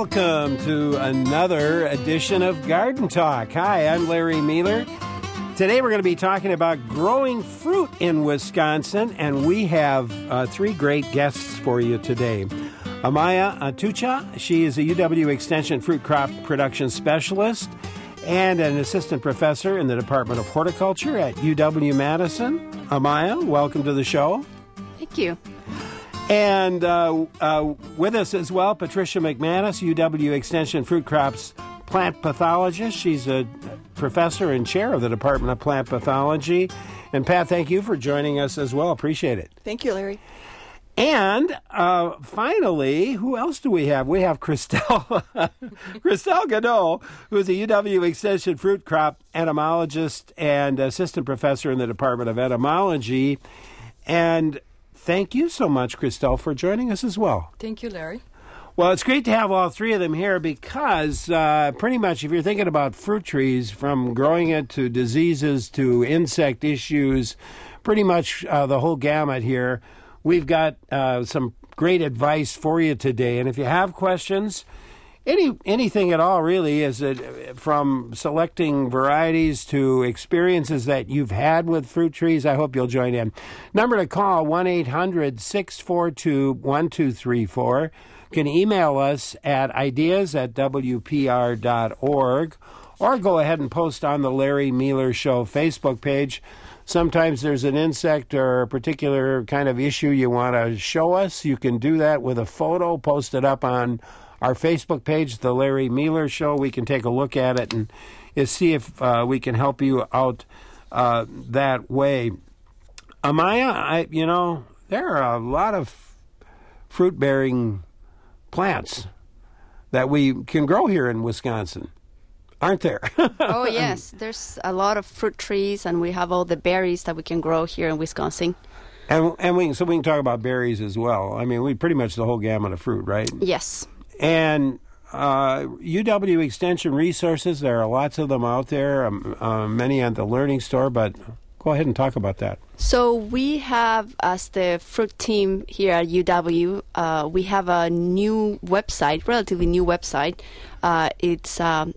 Welcome to another edition of Garden Talk. Hi, I'm Larry Mealer. Today we're going to be talking about growing fruit in Wisconsin, and we have three great guests for you today. Amaya Atucha, she is a UW Extension fruit crop production specialist and an assistant professor in the Department of Horticulture at UW-Madison. Amaya, welcome to the show. Thank you. And with us as well, Patricia McManus, UW Extension Fruit Crops plant pathologist. She's a professor and chair of the Department of Plant Pathology. And Pat, thank you for joining us as well. Appreciate it. Thank you, Larry. And finally, who else do we have? We have Christelle Godot, who is a UW Extension fruit crop entomologist and assistant professor in the Department of Entomology. And thank you so much, Christelle, for joining us as well. Thank you, Larry. Well, it's great to have all three of them here because pretty much if you're thinking about fruit trees, from growing it to diseases to insect issues, pretty much the whole gamut here, we've got some great advice for you today. And if you have questions, anything at all really, is it from selecting varieties to experiences that you've had with fruit trees, I hope you'll join in. Number to call, 1-800-642-1234. You can email us at ideas@wpr.org or go ahead and post on the Larry Mealer Show Facebook page. Sometimes there's an insect or a particular kind of issue you want to show us. You can do that with a photo, post it up on our Facebook page, The Larry Mealer Show. We can take a look at it and see if we can help you out that way. Amaya, there are a lot of fruit-bearing plants that we can grow here in Wisconsin, aren't there? Oh, yes. There's a lot of fruit trees, and we have all the berries that we can grow here in Wisconsin. And we can talk about berries as well. I mean, we pretty much the whole gamut of fruit, right? Yes. And UW Extension resources, there are lots of them out there, many at the Learning Store, but go ahead and talk about that. So we have, as the fruit team here at UW, we have a new website, relatively new website. It's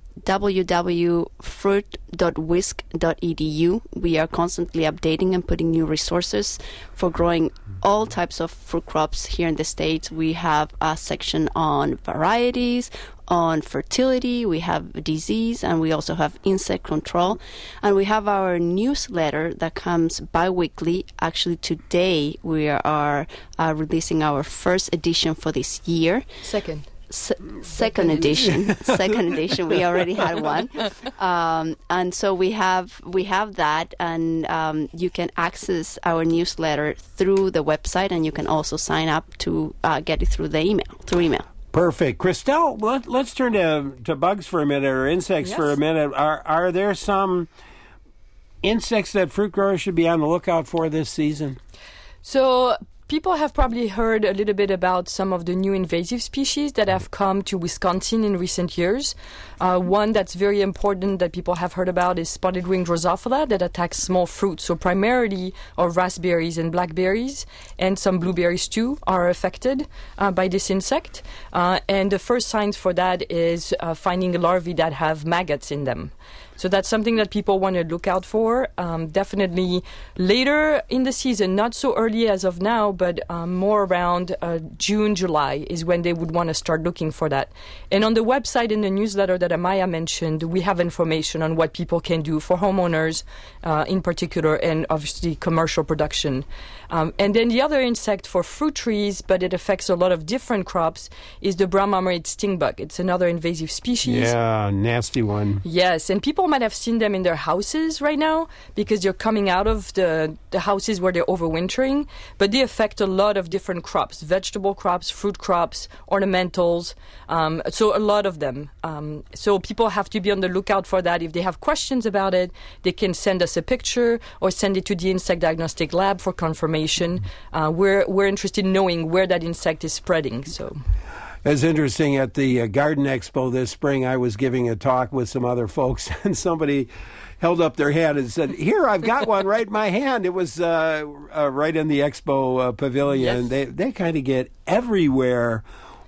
www.fruit.wisc.edu. We are constantly updating and putting new resources for growing all types of fruit crops here in the States. We have a section on varieties, on fertility, we have disease, and we also have insect control. And we have our newsletter that comes bi-weekly. Actually, today we are releasing our first edition for this year. Second edition. Second edition. We already had one, and so we have that, and you can access our newsletter through the website, and you can also sign up to get it through email. Perfect. Christelle, let's turn to bugs for a minute, or insects Yes. for a minute. Are there some insects that fruit growers should be on the lookout for this season? So people have probably heard a little bit about some of the new invasive species that have come to Wisconsin in recent years. One that's very important that people have heard about is spotted wing Drosophila that attacks small fruits. So primarily our raspberries and blackberries, and some blueberries too are affected by this insect. And the first signs for that is finding larvae that have maggots in them. So that's something that people want to look out for. Definitely later in the season, not so early as of now, but more around June, July is when they would want to start looking for that. And on the website, in the newsletter that Amaya mentioned, we have information on what people can do for homeowners in particular, and obviously commercial production. And then the other insect for fruit trees, but it affects a lot of different crops, is the brown marmorated sting bug. It's another invasive species. Yeah, nasty one. Yes, and people might have seen them in their houses right now because they're coming out of the houses where they're overwintering, but they affect a lot of different crops, vegetable crops, fruit crops, ornamentals, so a lot of them. So people have to be on the lookout for that. If they have questions about it, they can send us a picture or send it to the Insect Diagnostic Lab for confirmation. We're interested in knowing where that insect is spreading. So. It's interesting, at the Garden Expo this spring, I was giving a talk with some other folks, and somebody held up their hand and said, "Here, I've got one right in my hand." It was right in the Expo pavilion. Yes. They kind of get everywhere.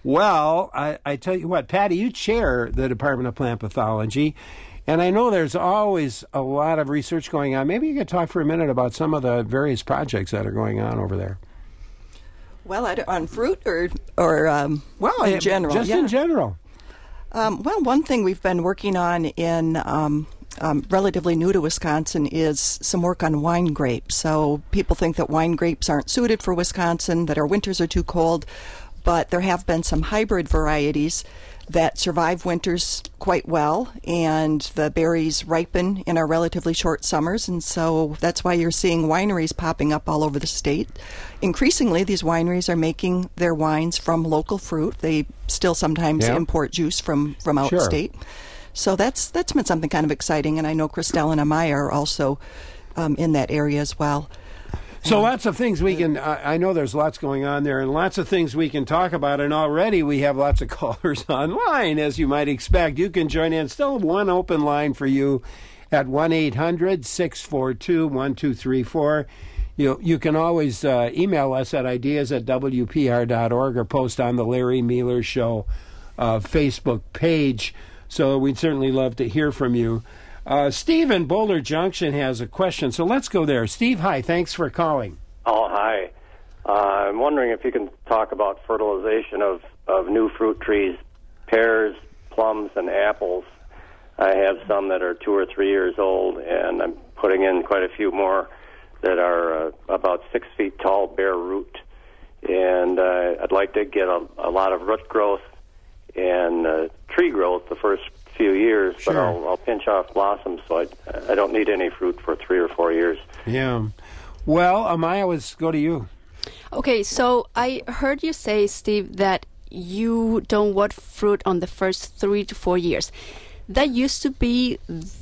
Well, I tell you what, Patty, you chair the Department of Plant Pathology, and I know there's always a lot of research going on. Maybe you could talk for a minute about some of the various projects that are going on over there. Well, on fruit or in general? Just in general. Well, one thing we've been working on in relatively new to Wisconsin is some work on wine grapes. So people think that wine grapes aren't suited for Wisconsin, that our winters are too cold, but there have been some hybrid varieties that survive winters quite well, and the berries ripen in our relatively short summers, and so that's why you're seeing wineries popping up all over the state. Increasingly, these wineries are making their wines from local fruit. They still sometimes import juice from out of state. So that's been something kind of exciting, and I know Christelle and Amaya are also in that area as well. So lots of things we can, I know there's lots going on there, and lots of things we can talk about, and already we have lots of callers online, as you might expect. You can join in. Still one open line for you at 1-800-642-1234. You can always email us at ideas@wpr.org or post on the Larry Mealer Show Facebook page. So we'd certainly love to hear from you. Steve in Boulder Junction has a question, so let's go there. Steve, hi. Thanks for calling. Oh, hi. I'm wondering if you can talk about fertilization of new fruit trees, pears, plums, and apples. I have some that are 2 or 3 years old, and I'm putting in quite a few more that are about 6 feet tall, bare root. And I'd like to get a lot of root growth and tree growth the first few years, but I'll pinch off blossoms, so I don't need any fruit for 3 or 4 years. Yeah. Well, Amaya, let's go to you. Okay, so I heard you say, Steve, that you don't want fruit on the first 3 to 4 years. That used to be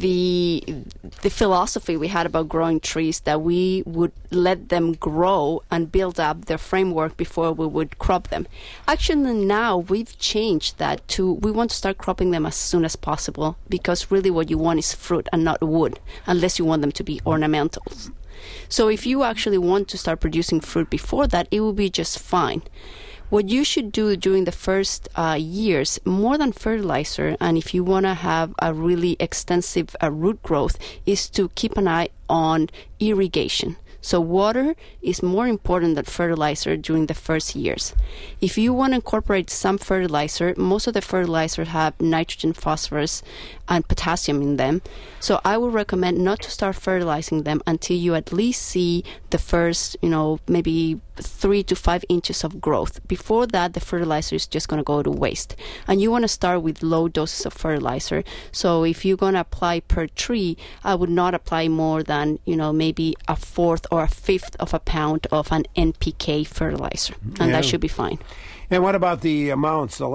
the philosophy we had about growing trees, that we would let them grow and build up their framework before we would crop them. Actually, now we've changed that to we want to start cropping them as soon as possible, because really what you want is fruit and not wood, unless you want them to be ornamentals. So if you actually want to start producing fruit before that, it will be just fine. What you should do during the first years, more than fertilizer, and if you want to have a really extensive root growth, is to keep an eye on irrigation. So water is more important than fertilizer during the first years. If you want to incorporate some fertilizer, most of the fertilizers have nitrogen, phosphorus, and potassium in them. So I would recommend not to start fertilizing them until you at least see the first, maybe 3 to 5 inches of growth. Before that, the fertilizer is just going to go to waste. And you want to start with low doses of fertilizer. So if you're going to apply per tree, I would not apply more than, maybe a fourth or a fifth of a pound of an NPK fertilizer. And that should be fine. And what about the amounts? So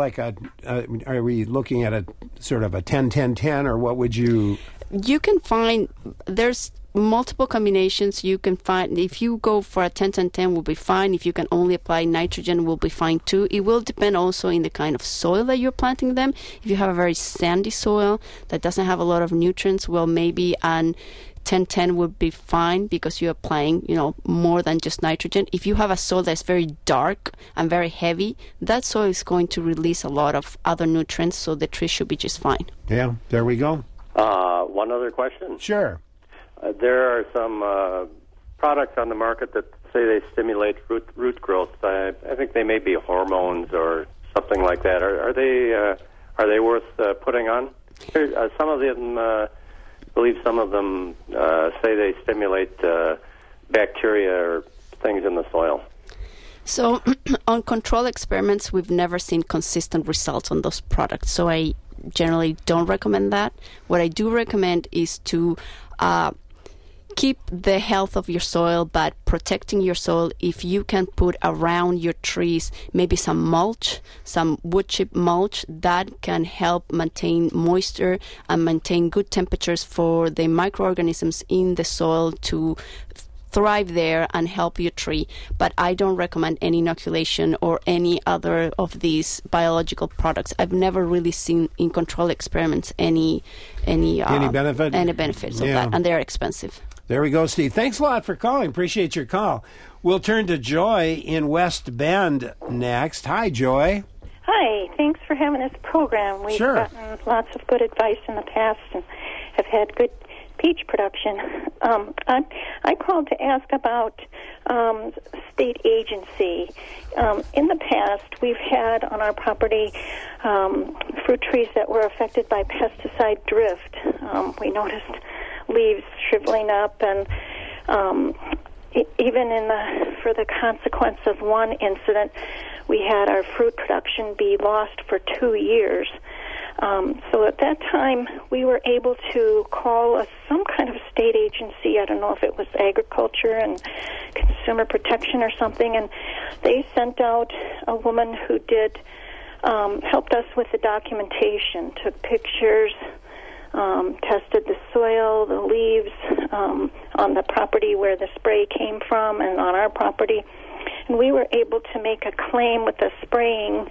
are we looking at a sort of a 10-10-10, or what would you... You can find, there's multiple combinations you can find. If you go for a 10-10-10, will be fine. If you can only apply nitrogen, will be fine too. It will depend also in the kind of soil that you're planting them. If you have a very sandy soil that doesn't have a lot of nutrients, well, maybe an 10-10 would be fine, because you're applying, more than just nitrogen. If you have a soil that's very dark and very heavy, that soil is going to release a lot of other nutrients, so the tree should be just fine. Yeah, there we go. One other question. Sure. There are some products on the market that say they stimulate root growth. I think they may be hormones or something like that. Are they worth putting on? Some of them, I believe some of them say they stimulate bacteria or things in the soil. So on control experiments, we've never seen consistent results on those products. So I generally don't recommend that. What I do recommend is to keep the health of your soil, but protecting your soil. If you can put around your trees maybe some mulch, some wood chip mulch, that can help maintain moisture and maintain good temperatures for the microorganisms in the soil to thrive there and help your tree. But I don't recommend any inoculation or any other of these biological products. I've never really seen in control experiments any benefit? Any benefits of that, and they're expensive. There we go, Steve. Thanks a lot for calling. Appreciate your call. We'll turn to Joy in West Bend next. Hi, Joy. Hi, thanks for having this program. We've Sure. gotten lots of good advice in the past and have had good peach production. I called to ask about state agency. In the past, we've had on our property fruit trees that were affected by pesticide drift. We noticed leaves shriveling up, and even for the consequence of one incident, we had our fruit production be lost for 2 years. So at that time, we were able to call some kind of state agency. I don't know if it was Agriculture and Consumer Protection or something, and they sent out a woman who helped us with the documentation, took pictures, tested the soil, the leaves on the property where the spray came from and on our property. And we were able to make a claim with the spraying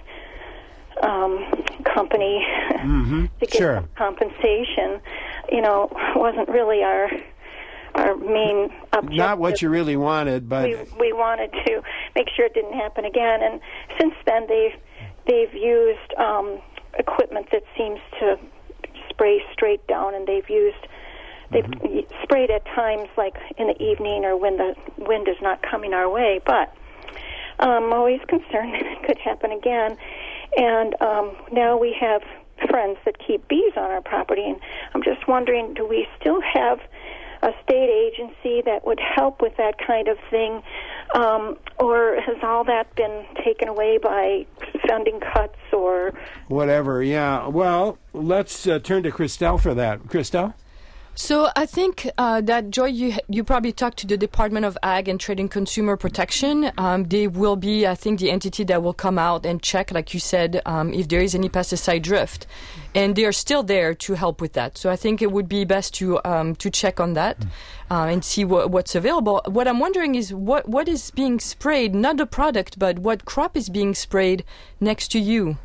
company to get Sure. some compensation. You know, wasn't really our main objective. Not what you really wanted, but We wanted to make sure it didn't happen again. And since then, they've used equipment that seems to spray straight down, and they've sprayed at times like in the evening or when the wind is not coming our way. But I'm always concerned that it could happen again. And now we have friends that keep bees on our property, and I'm just wondering, do we still have a state agency that would help with that kind of thing, or has all that been taken away by funding cuts or whatever. Yeah. Well, let's turn to Christelle for that. Christelle? So I think that, Joy, you probably talked to the Department of Ag and Trade and Consumer Protection. They will be, I think, the entity that will come out and check, like you said, if there is any pesticide drift. And they are still there to help with that. So I think it would be best to check on that and see what's available. What I'm wondering is what is being sprayed, not the product, but what crop is being sprayed next to you?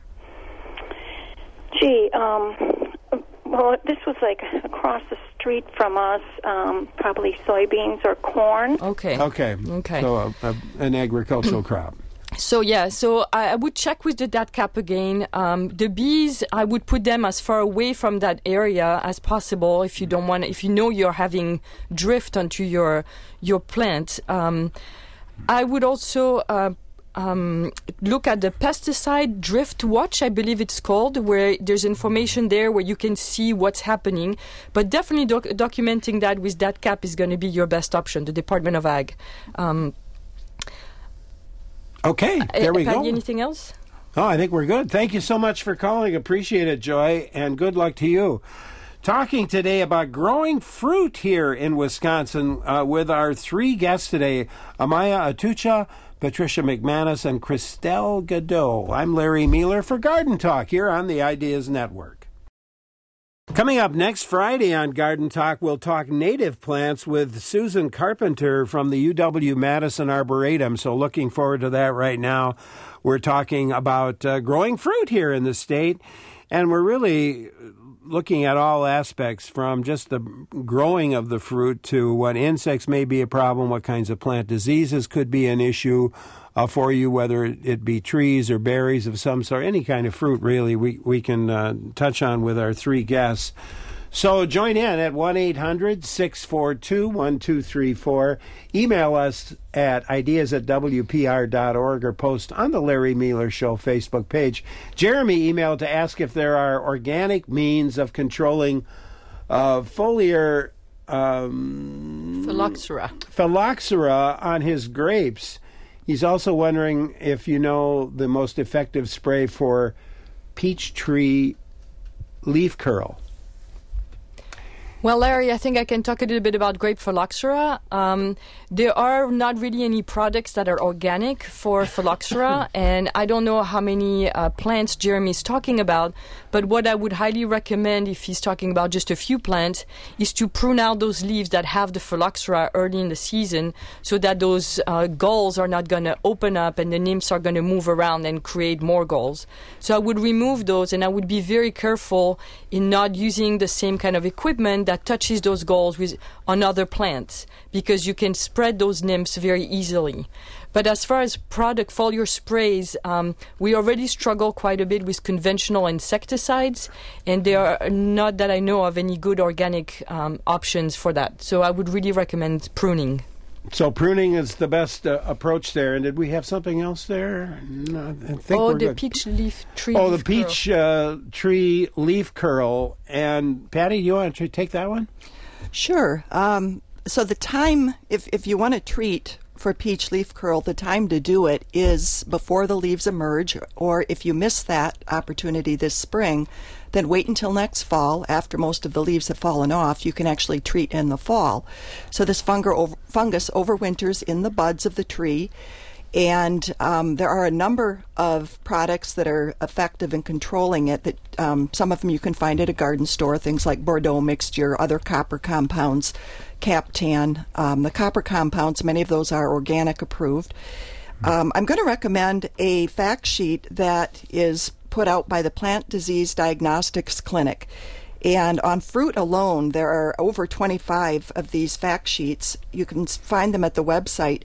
Gee, well, this was like across the street from us, probably soybeans or corn. Okay. So an agricultural crop. So I would check with the DATCAP again. The bees, I would put them as far away from that area as possible if you don't want. If you know you're having drift onto your plant. I would also look at the pesticide drift watch, I believe it's called, where there's information there where you can see what's happening. But definitely documenting that with DATCAP is going to be your best option, the Department of Ag. Okay, there we go. Anything else? Oh, I think we're good. Thank you so much for calling. Appreciate it, Joy, and good luck to you. Talking today about growing fruit here in Wisconsin with our three guests today, Amaya Atucha, Patricia McManus, and Christelle Godot. I'm Larry Mueller for Garden Talk here on the Ideas Network. Coming up next Friday on Garden Talk, we'll talk native plants with Susan Carpenter from the UW-Madison Arboretum. So looking forward to that right now. We're talking about growing fruit here in the state, and we're really looking at all aspects from just the growing of the fruit to what insects may be a problem, what kinds of plant diseases could be an issue for you, whether it be trees or berries of some sort, any kind of fruit really we can touch on with our three guests. So join in at 1-800-642-1234. Email us at ideas@wpr.org or post on the Larry Mueller Show Facebook page. Jeremy emailed to ask if there are organic means of controlling phylloxera on his grapes. He's also wondering if you know the most effective spray for peach tree leaf curl. Well, Larry, I think I can talk a little bit about grape phylloxera. There are not really any products that are organic for phylloxera, and I don't know how many plants Jeremy is talking about, but what I would highly recommend if he's talking about just a few plants is to prune out those leaves that have the phylloxera early in the season so that those galls are not going to open up and the nymphs are going to move around and create more galls. So I would remove those, and I would be very careful in not using the same kind of equipment that touches those galls on other plants, because you can spread those nymphs very easily. But as far as product foliar sprays, we already struggle quite a bit with conventional insecticides, and there are not that I know of any good organic options for that. So I would really recommend pruning. So pruning is the best approach there. And did we have something else there? No, I think we're the good. peach leaf tree. Oh, leaf the peach tree leaf curl. And Patty, you want to take that one? Sure. So the time, if you want to treat for peach leaf curl, the time to do it is before the leaves emerge, or if you miss that opportunity this spring, then wait until next fall after most of the leaves have fallen off. You can actually treat in the fall. So this fungus overwinters in the buds of the tree, and there are a number of products that are effective in controlling it. That some of them you can find at a garden store, things like Bordeaux mixture, other copper compounds, Captan. The copper compounds, many of those are organic approved. I'm going to recommend a fact sheet that is put out by the Plant Disease Diagnostics Clinic. And on fruit alone, there are over 25 of these fact sheets. You can find them at the website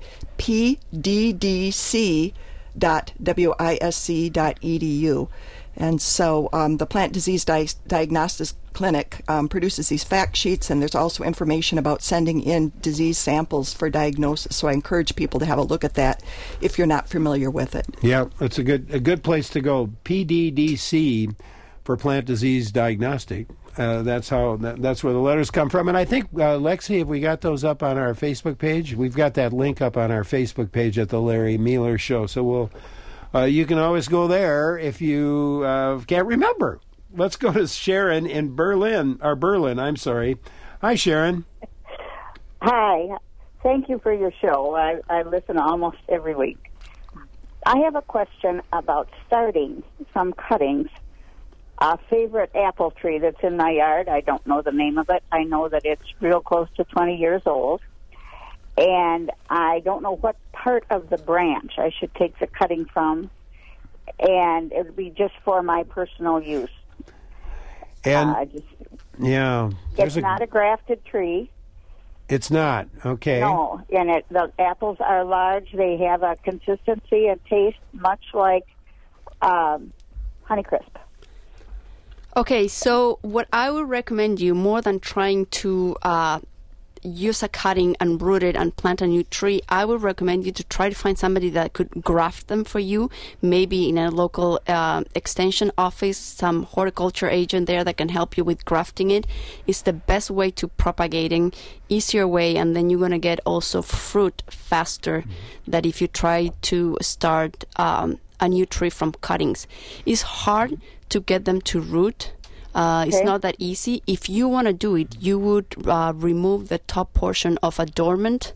pddc.wisc.edu. And so the Plant Disease Diagnostics Clinic produces these fact sheets, and there's also information about sending in disease samples for diagnosis. So I encourage people to have a look at that if you're not familiar with it. Yeah, it's a good place to go. PDDC for Plant Disease Diagnostic. That's where the letters come from. And I think, Lexi, have we got those up on our Facebook page? We've got that link up on our Facebook page at the Larry Mueller Show. So you can always go there if you can't remember. Let's go to Sharon in Berlin. Hi, Sharon. Hi. Thank you for your show. I listen almost every week. I have a question about starting some cuttings. A favorite apple tree that's in my yard, I don't know the name of it. I know that it's real close to 20 years old. And I don't know what part of the branch I should take the cutting from. And it would be just for my personal use. And it's not a grafted tree. It's not, okay. No, and the apples are large. They have a consistency and taste much like Honeycrisp. Okay, so what I would recommend you, more than trying to use a cutting and root it and plant a new tree, I would recommend you to try to find somebody that could graft them for you, maybe in a local extension office, some horticulture agent there that can help you with grafting it. It's the best way to propagating, easier way, and then you're going to get also fruit faster than if you try to start a new tree from cuttings. It's hard to get them to root. It's not that easy. If you want to do it, you would remove the top portion of a dormant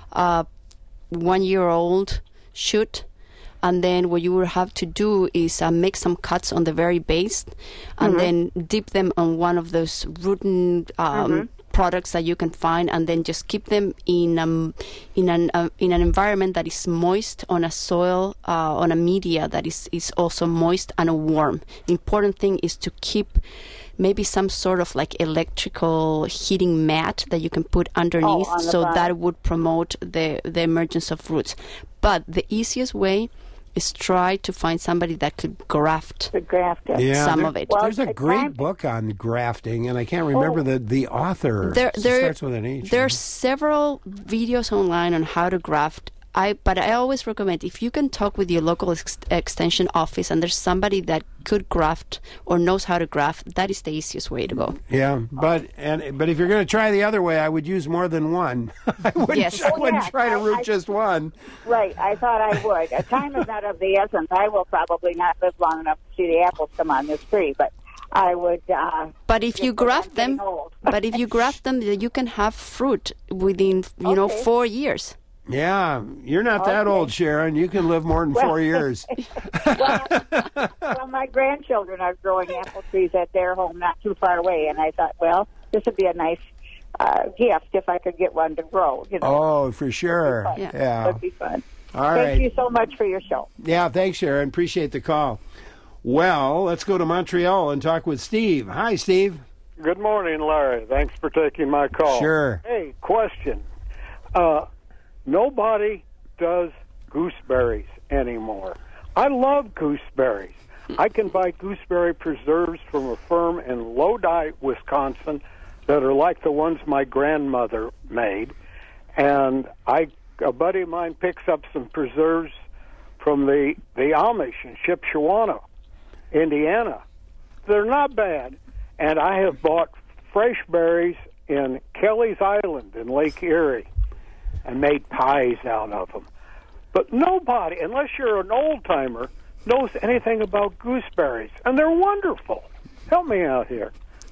1-year-old shoot, and then what you will have to do is make some cuts on the very base, and then dip them on one of those rooting products that you can find, and then just keep them in an environment that is moist, on a soil, on a media that is also moist and warm. The important thing is to keep maybe some sort of like electrical heating mat that you can put underneath, so that would promote the emergence of roots. But the easiest way is try to find somebody that could graft of it. Well, there's a great book on grafting, and I can't remember the author. It starts with an H. There are several videos online on how to graft. But I always recommend, if you can talk with your local extension office and there's somebody that could graft or knows how to graft, that is the easiest way to go. Yeah, but if you're going to try the other way, I would use more than one. I wouldn't try to root just one. Right, I thought I would. Time is not of the essence. I will probably not live long enough to see the apples come on this tree, but I would. But if you graft them, you can have fruit within 4 years. Yeah, you're not that old, Sharon. You can live more than 4 years. Well, my grandchildren are growing apple trees at their home not too far away, and I thought, well, this would be a nice gift if I could get one to grow. Oh, for sure. Yeah. It would be fun. All right. Thank you so much for your show. Yeah, thanks, Sharon. Appreciate the call. Well, let's go to Montreal and talk with Steve. Hi, Steve. Good morning, Larry. Thanks for taking my call. Sure. Hey, question. Nobody does gooseberries anymore. I love gooseberries. I can buy gooseberry preserves from a firm in Lodi, Wisconsin, that are like the ones my grandmother made. And a buddy of mine picks up some preserves from the Amish in Shipshewana, Indiana. They're not bad. And I have bought fresh berries in Kelly's Island in Lake Erie and made pies out of them. But nobody, unless you're an old-timer, knows anything about gooseberries. And they're wonderful. Help me out here.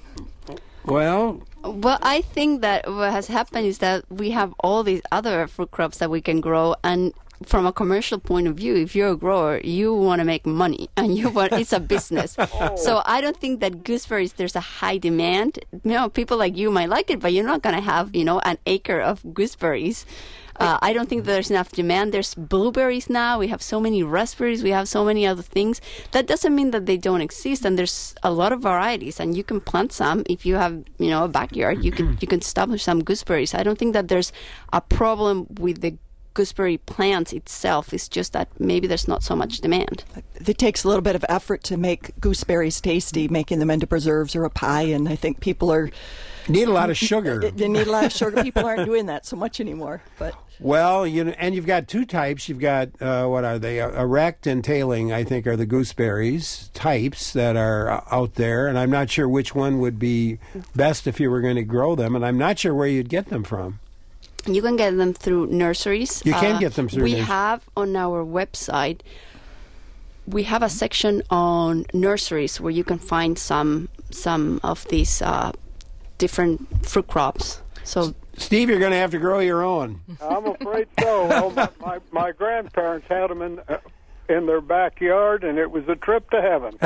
Well, I think that what has happened is that we have all these other fruit crops that we can grow, and from a commercial point of view, if you're a grower, you want to make money, and it's a business. So I don't think that gooseberries, there's a high demand. People like you might like it, but you're not going to have, an acre of gooseberries. I don't think there's enough demand. There's blueberries now. We have so many raspberries. We have so many other things. That doesn't mean that they don't exist. And there's a lot of varieties. And you can plant some if you have, a backyard. You can establish some gooseberries. I don't think that there's a problem with the gooseberry plant itself. It's just that maybe there's not so much demand. It takes a little bit of effort to make gooseberries tasty, making them into preserves or a pie, and I think people need a lot of sugar. They need a lot of sugar. People aren't doing that so much anymore. But well, and you've got two types. You've got what are they? Erect and tailing, I think, are the gooseberries types that are out there, and I'm not sure which one would be best if you were going to grow them, and I'm not sure where you'd get them from. You can get them through nurseries. You can get them through nurseries. We have on our website, we have a section on nurseries where you can find some of these different fruit crops. So, Steve, you're going to have to grow your own. I'm afraid so. Well, my grandparents had them in their backyard, and it was a trip to heaven.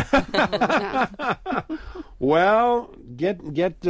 Well, get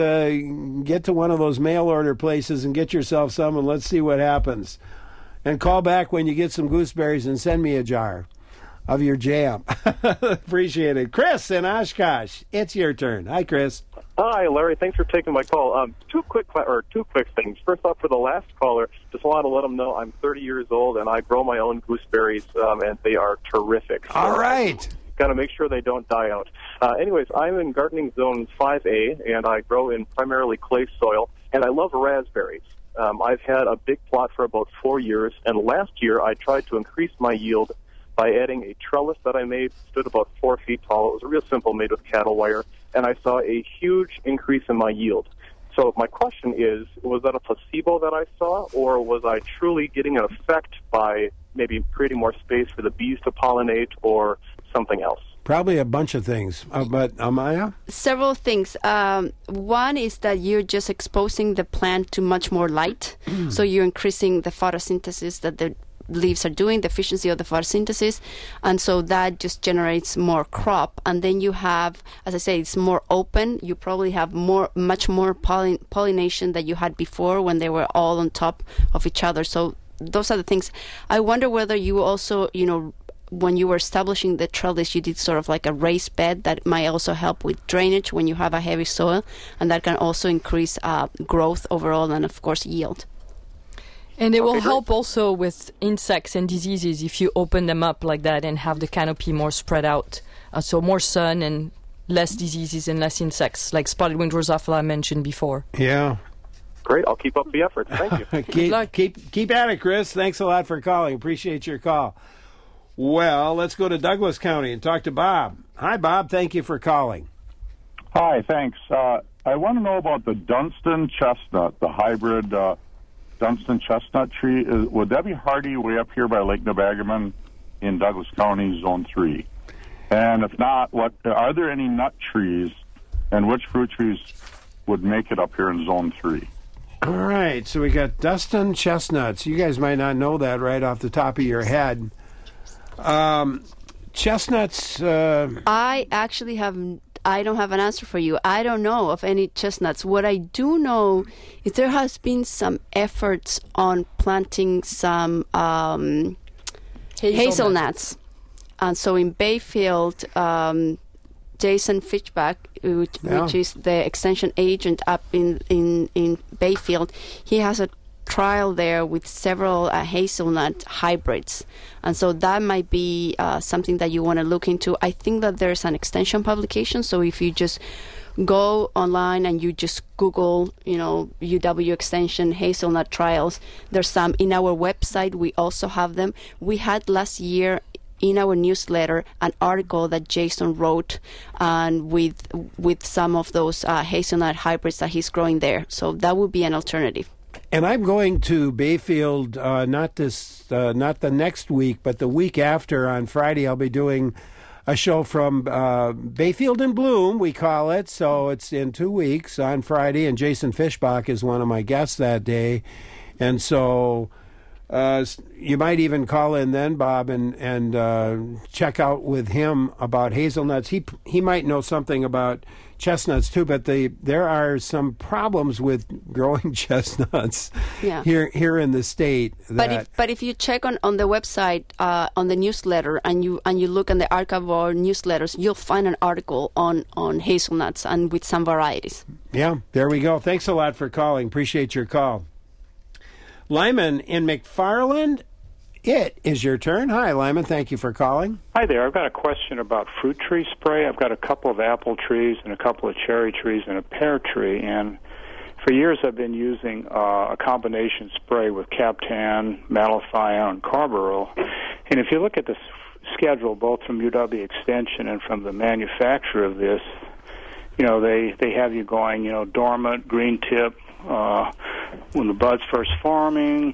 to one of those mail order places and get yourself some, and let's see what happens. And call back when you get some gooseberries and send me a jar of your jam. Appreciate it. Chris in Oshkosh, it's your turn. Hi, Chris. Hi, Larry. Thanks for taking my call. Two quick things. First off, for the last caller, just want to let them know I'm 30 years old and I grow my own gooseberries, and they are terrific. So all right. Got to make sure they don't die out. Anyways, I'm in gardening zone 5A, and I grow in primarily clay soil, and I love raspberries. I've had a big plot for about 4 years, and last year I tried to increase my yield by adding a trellis that I made, stood about 4 feet tall. It was real simple, made with cattle wire, and I saw a huge increase in my yield. So my question is, was that a placebo that I saw, or was I truly getting an effect by maybe creating more space for the bees to pollinate, or something else? Probably a bunch of things. But Amaya? Several things. One is that you're just exposing the plant to much more light. So you're increasing the photosynthesis that the leaves are doing, the efficiency of the photosynthesis. And so that just generates more crop. And then you have, as I say, it's more open. You probably have much more pollination than you had before when they were all on top of each other. So those are the things. I wonder whether you also, when you were establishing the trellis, you did sort of like a raised bed that might also help with drainage when you have a heavy soil, and that can also increase growth overall and, of course, yield. And it will help also with insects and diseases if you open them up like that and have the canopy more spread out. So more sun and less diseases and less insects, like spotted wing Drosophila I mentioned before. Yeah. Great. I'll keep up the effort. Thank you. Good luck. Keep at it, Chris. Thanks a lot for calling. Appreciate your call. Well, let's go to Douglas County and talk to Bob. Hi, Bob. Thank you for calling. Hi, thanks. I want to know about the Dunstan chestnut, the hybrid Dunstan chestnut tree. Would that be hardy way up here by Lake Nebagaman in Douglas County, Zone 3? And if not, are there any nut trees, and which fruit trees would make it up here in Zone 3? All right, so we got Dunstan chestnuts. You guys might not know that right off the top of your head. Chestnuts. I don't have an answer for you. I don't know of any chestnuts. What I do know is there has been some efforts on planting some hazelnuts. And so in Bayfield, Jason Fishbach, which is the extension agent up in Bayfield. He has a trial there with several hazelnut hybrids, and so that might be something that you want to look into. I think that there's an extension publication, so if you just go online and you just Google, UW Extension hazelnut trials, there's some in our website. We also have them. We had last year in our newsletter an article that Jason wrote and with some of those hazelnut hybrids that he's growing there. So that would be an alternative. And I'm going to Bayfield not the next week, but the week after on Friday. I'll be doing a show from Bayfield in Bloom, we call it. So it's in 2 weeks on Friday, and Jason Fishbach is one of my guests that day. And so you might even call in then, Bob, and check out with him about hazelnuts. He might know something about chestnuts too, but there are some problems with growing chestnuts here in the state. But if you check on the website on the newsletter and you look in the archive of our newsletters, you'll find an article on hazelnuts and with some varieties. Yeah, there we go. Thanks a lot for calling. Appreciate your call. Lyman in McFarland, it is your turn. Hi, Lyman. Thank you for calling. Hi there. I've got a question about fruit tree spray. I've got a couple of apple trees and a couple of cherry trees and a pear tree. And for years I've been using a combination spray with Captan, Malathion, and Carbaryl. And if you look at the schedule, both from UW Extension and from the manufacturer of this, they have you going, dormant, green tip, when the bud's first forming,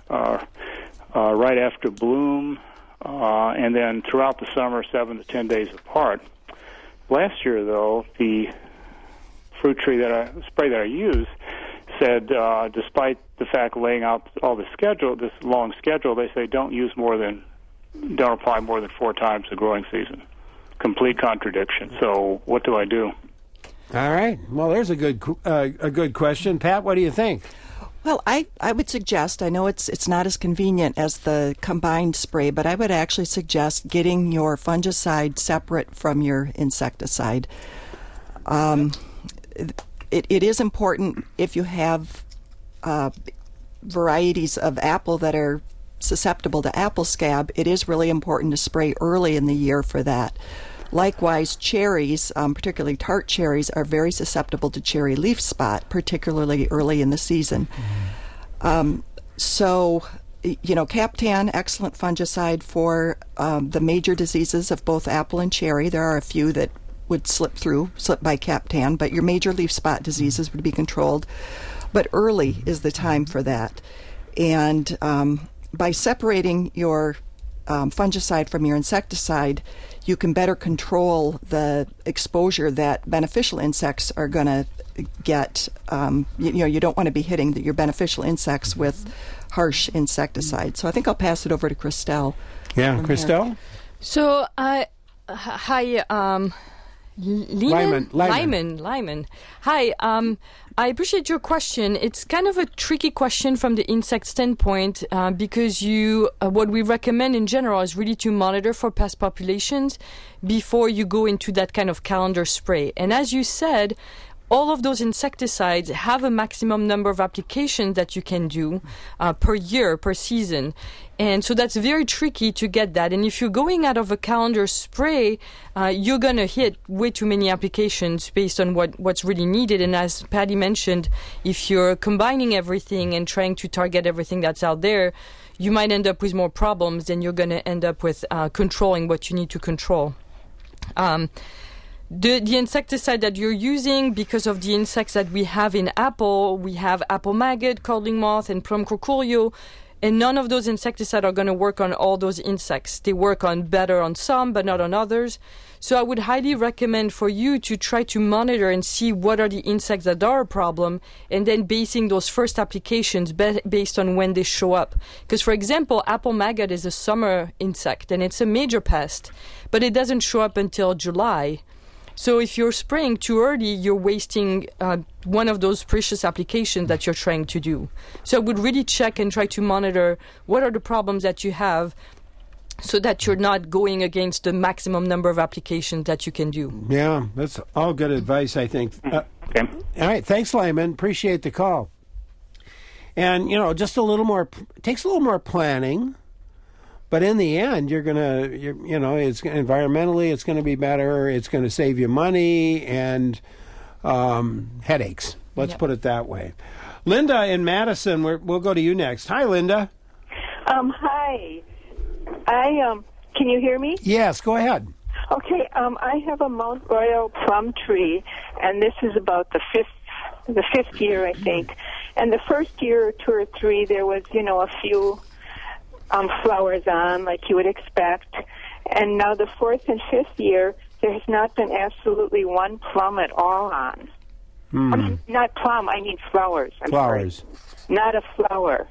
right after bloom, and then throughout the summer, 7 to 10 days apart. Last year, though, the fruit tree spray that I used said, despite the fact of laying out all the schedule, this long schedule, they say don't apply more than 4 times the growing season. Complete contradiction. So what do I do? All right. Well, there's a good question. Pat, what do you think? Well, I would suggest, I know it's not as convenient as the combined spray, but I would actually suggest getting your fungicide separate from your insecticide. It is important if you have varieties of apple that are susceptible to apple scab, it is really important to spray early in the year for that. Likewise, cherries, particularly tart cherries, are very susceptible to cherry leaf spot, particularly early in the season. So, Captan, excellent fungicide for the major diseases of both apple and cherry. There are a few that would slip by Captan, but your major leaf spot diseases would be controlled. But early is the time for that. And by separating your fungicide from your insecticide, you can better control the exposure that beneficial insects are going to get. You don't want to be hitting your beneficial insects with harsh insecticides. So I think I'll pass it over to Christelle. Yeah, Christelle? So, hi, Lyman. Hi, I appreciate your question. It's kind of a tricky question from the insect standpoint because what we recommend in general is really to monitor for pest populations before you go into that kind of calendar spray. And as you said, all of those insecticides have a maximum number of applications that you can do per year, per season. And so that's very tricky to get that. And if you're going out of a calendar spray, you're going to hit way too many applications based on what's really needed. And as Patty mentioned, if you're combining everything and trying to target everything that's out there, you might end up with more problems than you're going to end up with controlling what you need to control. The insecticide that you're using, because of the insects that we have in apple, we have apple maggot, codling moth, and plum curculio, and none of those insecticides are going to work on all those insects. They work better on some, but not on others. So I would highly recommend for you to try to monitor and see what are the insects that are a problem, and then basing those first applications based on when they show up. Because, for example, apple maggot is a summer insect, and it's a major pest, but it doesn't show up until July. So if you're spraying too early, you're wasting one of those precious applications that you're trying to do. So I would really check and try to monitor what are the problems that you have so that you're not going against the maximum number of applications that you can do. Yeah, that's all good advice, I think. Okay. All right, thanks, Lyman. Appreciate the call. And, just a little more, takes a little more planning. But in the end, it's environmentally, it's going to be better. It's going to save you money and headaches. Let's put it that way. Linda in Madison, we'll go to you next. Hi, Linda. Hi. Can you hear me? Yes, go ahead. Okay. I have a Mount Royal plum tree, and this is about the fifth year, I think. And the first year or two or three, there was, a few flowers on, like you would expect. And now the fourth and fifth year, there has not been absolutely one plum at all on. I mean, not plum, I mean flowers. Flowers. Sorry. Not a flower.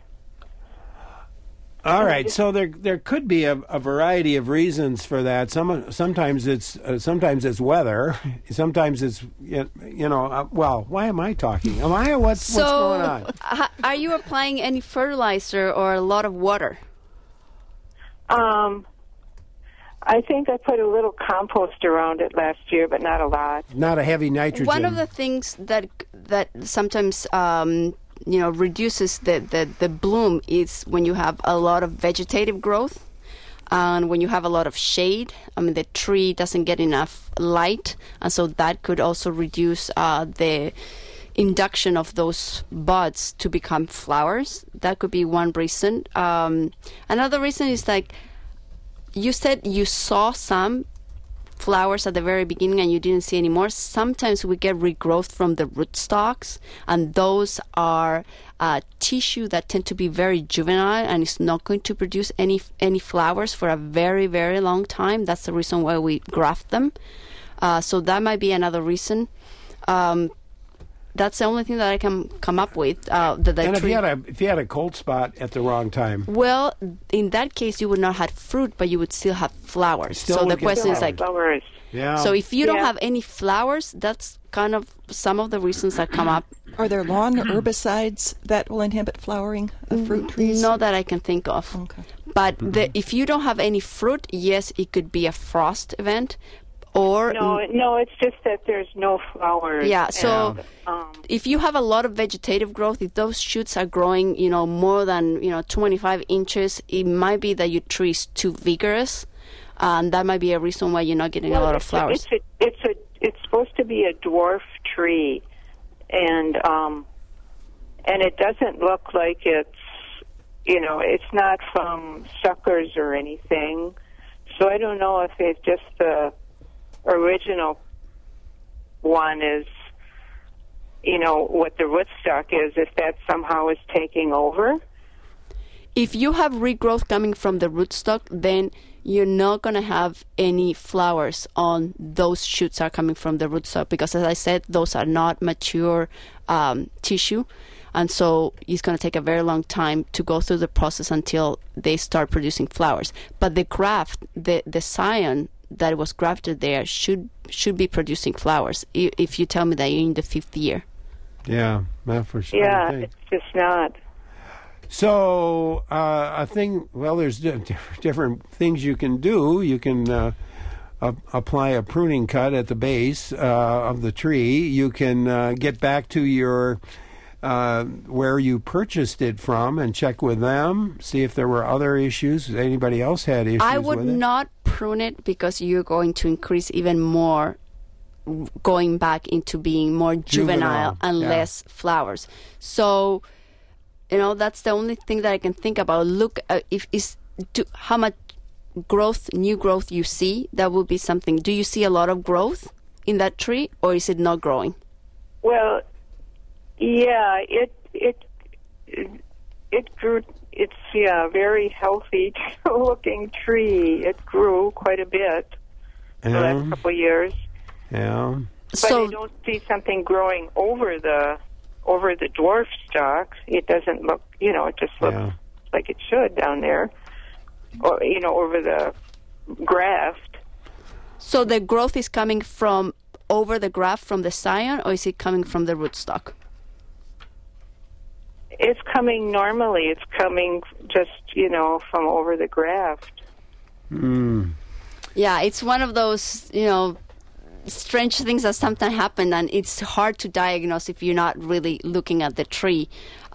All right, so there could be a variety of reasons for that. Sometimes it's weather. Sometimes it's well, why am I talking? Amaya, what's going on? Are you applying any fertilizer or a lot of water? I think I put a little compost around it last year, but not a lot. Not a heavy nitrogen. One of the things that sometimes reduces the bloom is when you have a lot of vegetative growth, and when you have a lot of shade. I mean, the tree doesn't get enough light, and so that could also reduce the induction of those buds to become flowers. That could be one reason. Another reason is like you said, you saw some flowers at the very beginning and you didn't see any more. Sometimes we get regrowth from the rootstocks, and those are tissue that tend to be very juvenile and is not going to produce any flowers for a very, very long time. That's the reason why we graft them. So that might be another reason. That's the only thing that I can come up with. And if you had a cold spot at the wrong time? Well, in that case, you would not have fruit, but you would still have flowers. So the question is like, flowers. Yeah. So if you don't have any flowers, that's kind of some of the reasons that come up. Are there lawn herbicides that will inhibit flowering of fruit trees? Not that I can think of. Okay. But if you don't have any fruit, yes, it could be a frost event. Or no, it's just that there's no flowers. Yeah, so if you have a lot of vegetative growth, if those shoots are growing, more than 25 inches, it might be that your tree is too vigorous, and that might be a reason why you're not getting a lot of flowers. It's supposed to be a dwarf tree, and it doesn't look like it's not from suckers or anything. So I don't know if it's just the original one is, what the rootstock is, if that somehow is taking over. If you have regrowth coming from the rootstock, then you're not going to have any flowers on those shoots that are coming from the rootstock, because as I said, those are not mature tissue, and so it's going to take a very long time to go through the process until they start producing flowers. But the graft, the scion that was grafted there should be producing flowers if you tell me that you're in the 5th year. Yeah, not for sure. Yeah, it's just not. So there's different things you can do. You can apply a pruning cut at the base of the tree. You can get back to your where you purchased it from and check with them, see if there were other issues. Anybody else had issues with it? I would not prune it, because you're going to increase even more, going back into being more juvenile and less flowers. So, that's the only thing that I can think about. Look, how much new growth you see. That would be something. Do you see a lot of growth in that tree, or is it not growing? Well, yeah, it grew. It's a very healthy looking tree. It grew quite a bit the last couple of years. Yeah. But I don't see something growing over the dwarf stalk. It doesn't look, it just looks like it should down there, or over the graft. So the growth is coming from over the graft from the scion, or is it coming from the rootstock? It's coming normally. It's coming just, from over the graft. Yeah, it's one of those, strange things that sometimes happen, and it's hard to diagnose if you're not really looking at the tree.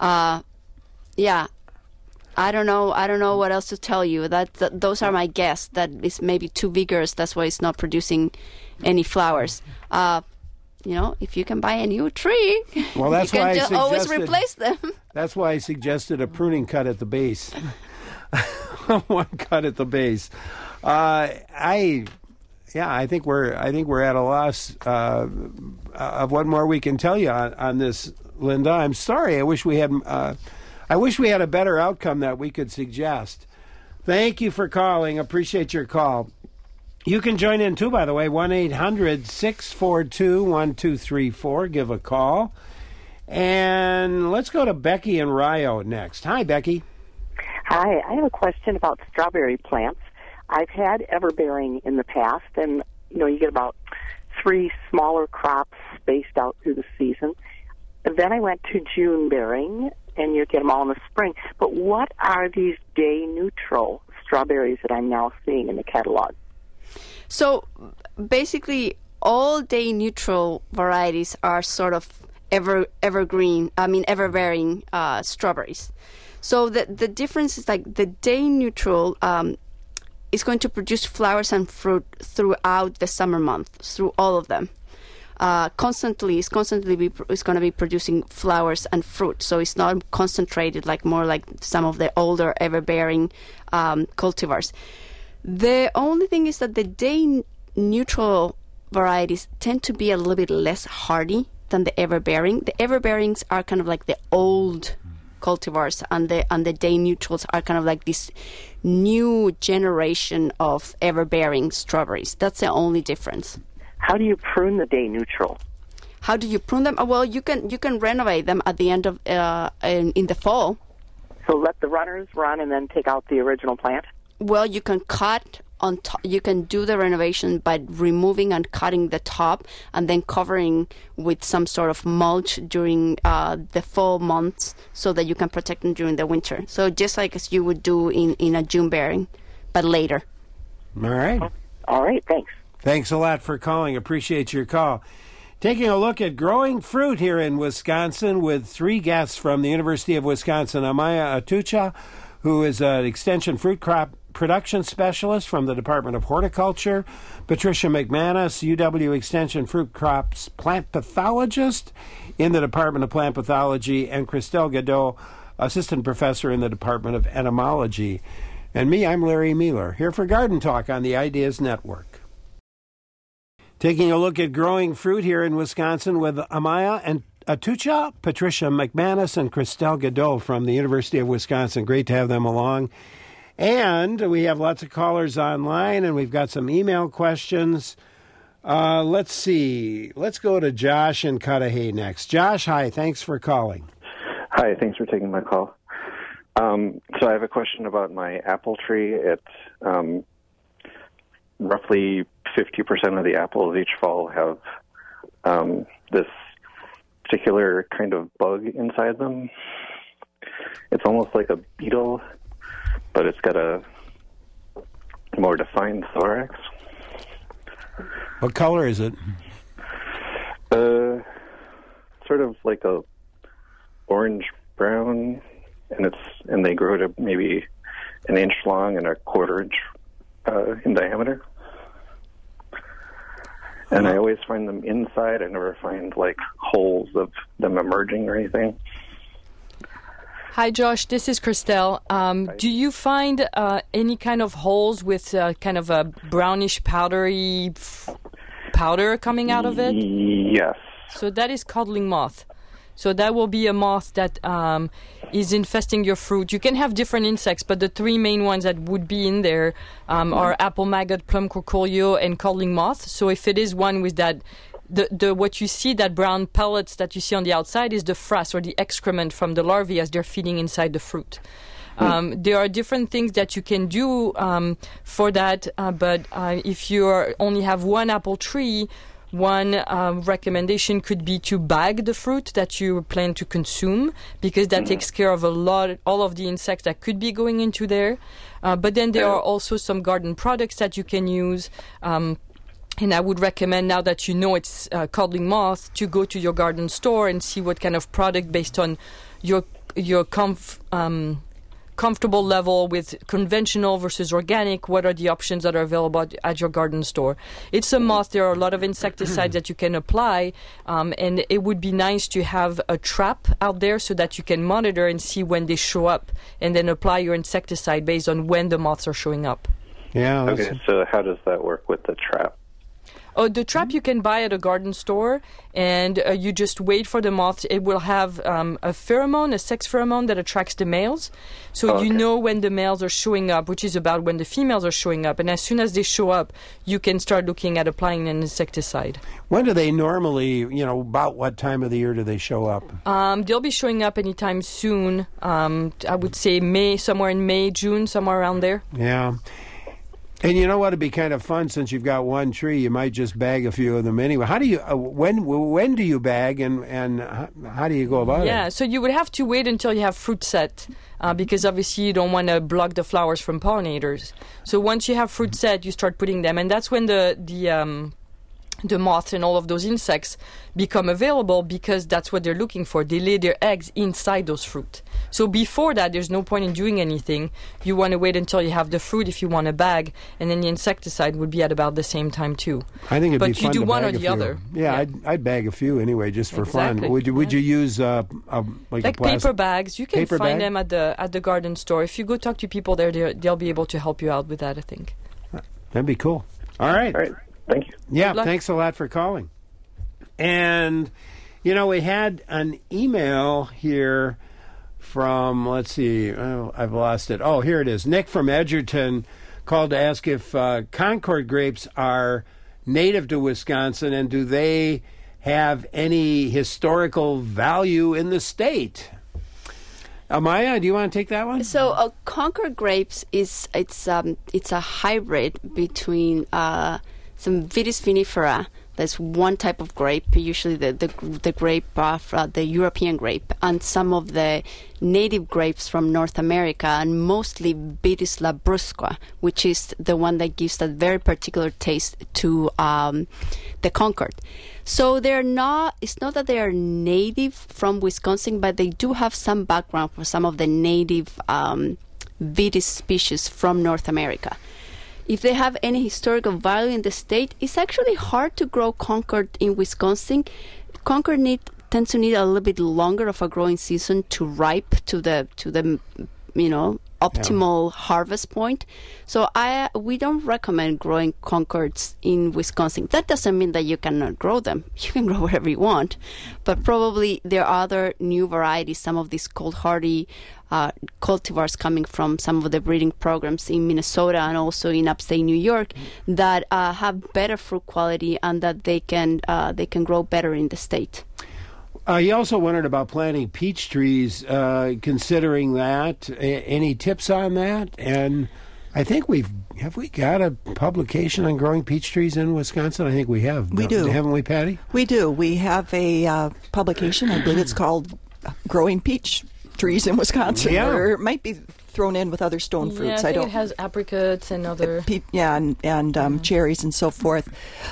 I don't know what else to tell you. Those are my guess. That is maybe too vigorous. That's why it's not producing any flowers. If you can buy a new tree, well, that's you why can always replace them. That's why I suggested a pruning cut at the base. One cut at the base. I think we're at a loss of what more we can tell you on this, Linda. I'm sorry. I wish we had a better outcome that we could suggest. Thank you for calling. Appreciate your call. You can join in too, by the way, 1-800-642-1234. Give a call. And let's go to Becky in Rio next. Hi, Becky. Hi. I have a question about strawberry plants. I've had everbearing in the past, and, you get about 3 smaller crops spaced out through the season. And then I went to June bearing, and you get them all in the spring. But what are these day-neutral strawberries that I'm now seeing in the catalog? So basically, all day-neutral varieties are sort of everbearing strawberries. So the difference is like the day-neutral is going to produce flowers and fruit throughout the summer months, through all of them. It's constantly going to be producing flowers and fruit. So it's not concentrated more like some of the older everbearing cultivars. The only thing is that the day-neutral varieties tend to be a little bit less hardy than the everbearing. The everbearings are kind of like the old cultivars, and the day-neutrals are kind of like this new generation of everbearing strawberries. That's the only difference. How do you prune the day-neutral? How do you prune them? Well, you can renovate them at the end of in the fall. So let the runners run and then take out the original plant? Well, you can cut on top. You can do the renovation by removing and cutting the top and then covering with some sort of mulch during the fall months so that you can protect them during the winter. So just like as you would do in a June bearing, but later. All right. All right, thanks. Thanks a lot for calling. Appreciate your call. Taking a look at growing fruit here in Wisconsin with 3 guests from the University of Wisconsin. Amaya Atucha, who is an extension fruit crop production specialist from the Department of Horticulture. Patricia McManus, UW Extension fruit crops plant pathologist in the Department of Plant Pathology. And Christelle Gadot, assistant professor in the Department of Entomology. And me, I'm Larry Mueller, here for Garden Talk on the Ideas Network. Taking a look at growing fruit here in Wisconsin with Amaya and Atucha, Patricia McManus, and Christelle Gadot from the University of Wisconsin. Great to have them along. And we have lots of callers online, and we've got some email questions. Let's see. Let's go to Josh in Cudahy next. Josh, hi. Thanks for calling. Hi. Thanks for taking my call. So I have a question about my apple tree. It's roughly 50% of the apples each fall have this particular kind of bug inside them. It's almost like a beetle, but it's got a more defined thorax. What color is it? Sort of like a orange-brown, and they grow to maybe an inch long and a quarter inch in diameter. And I always find them inside. I never find holes of them emerging or anything. Hi, Josh. This is Christelle. Do you find any kind of holes with kind of a brownish powdery powder coming out of it? Yes. So that is codling moth. So that will be a moth that is infesting your fruit. You can have different insects, but the 3 main ones that would be in there are apple maggot, plum curculio, and codling moth. So if it is one with that, the what you see, that brown pellets that you see on the outside, is the frass or the excrement from the larvae as they're feeding inside the fruit. There are different things that you can do for that, but if you only have one apple tree, One recommendation could be to bag the fruit that you plan to consume, because that takes care of all of the insects that could be going into there. But then there are also some garden products that you can use. And I would recommend, now that you know it's codling moth, to go to your garden store and see what kind of product, based on your comfortable level with conventional versus organic, what are the options that are available at your garden store. It's a moth. There are a lot of insecticides that you can apply, and it would be nice to have a trap out there so that you can monitor and see when they show up, and then apply your insecticide based on when the moths are showing up. Yeah. Okay, so how does that work with the trap? Oh, the trap you can buy at a garden store, and you just wait for the moths. It will have a pheromone, a sex pheromone that attracts the males. So you know when the males are showing up, which is about when the females are showing up. And as soon as they show up, you can start looking at applying an insecticide. When do they normally, about what time of the year do they show up? They'll be showing up anytime soon. I would say somewhere in May, June, somewhere around there. Yeah. And you know what? It'd be kind of fun, since you've got one tree. You might just bag a few of them anyway. How do you? When do you bag, and how do you go about it? Yeah, so you would have to wait until you have fruit set, because obviously you don't want to block the flowers from pollinators. So once you have fruit set, you start putting them, and that's when the moths and all of those insects become available, because that's what they're looking for. They lay their eggs inside those fruit. So before that, there's no point in doing anything. You want to wait until you have the fruit if you want to bag, and then the insecticide would be at about the same time too. I think it'd be fun to bag a few. But you do one or the other. Yeah, I'd bag a few anyway, just for fun. Would you use like a paper bags? You can paper find bag? them at the garden store. If you go talk to people there, they'll be able to help you out with that, I think. That'd be cool. All right. Thank you. Yeah, thanks a lot for calling. And, we had an email here from, let's see, I've lost it. Oh, here it is. Nick from Edgerton called to ask if Concord grapes are native to Wisconsin, and do they have any historical value in the state? Maya, do you want to take that one? So Concord grapes it's a hybrid between some Vitis vinifera. That's one type of grape, usually the grape the European grape, and some of the native grapes from North America, and mostly Vitis labrusca, which is the one that gives that very particular taste to the Concord. So it's not that they are native from Wisconsin, but they do have some background for some of the native Vitis species from North America. If they have any historical value in the state, it's actually hard to grow Concord in Wisconsin. Concord tends to need a little bit longer of a growing season to ripe to the optimal harvest point. So we don't recommend growing Concords in Wisconsin. That doesn't mean that you cannot grow them. You can grow whatever you want, but probably there are other new varieties, some of these cold hardy cultivars coming from some of the breeding programs in Minnesota and also in upstate New York that have better fruit quality, and that they can grow better in the state. He also wondered about planting peach trees, considering that. Any tips on that? And I think we got a publication on growing peach trees in Wisconsin? I think we have. We do. Haven't we, Patty? We do. We have a publication, I believe it's called Growing Peach Trees in Wisconsin. Yeah. Or it might be thrown in with other stone fruits. I think it has apricots and other... and cherries and so forth.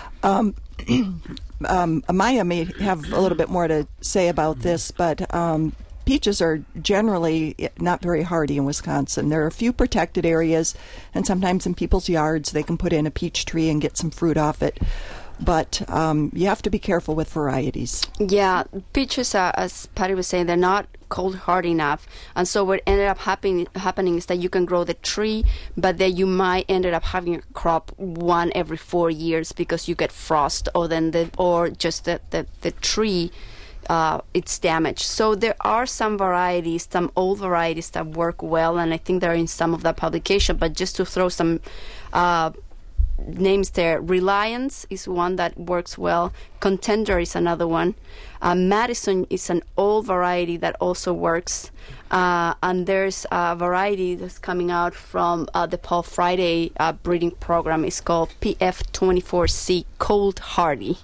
Maya may have a little bit more to say about this, but peaches are generally not very hardy in Wisconsin. There are a few protected areas, and sometimes in people's yards they can put in a peach tree and get some fruit off it. But you have to be careful with varieties. Yeah, peaches, as Patty was saying, they're not cold hard enough, and so what ended up happening is that you can grow the tree, but then you might end up having a crop one every 4 years because you get frost, or just the tree it's damaged. So there are some varieties, some old varieties that work well, and I think they're in some of that publication. But just to throw some names there. Reliance is one that works well. Contender is another one. Madison is an old variety that also works. And there's a variety that's coming out from the Paul Friday breeding program. It's called PF24C Cold Hardy.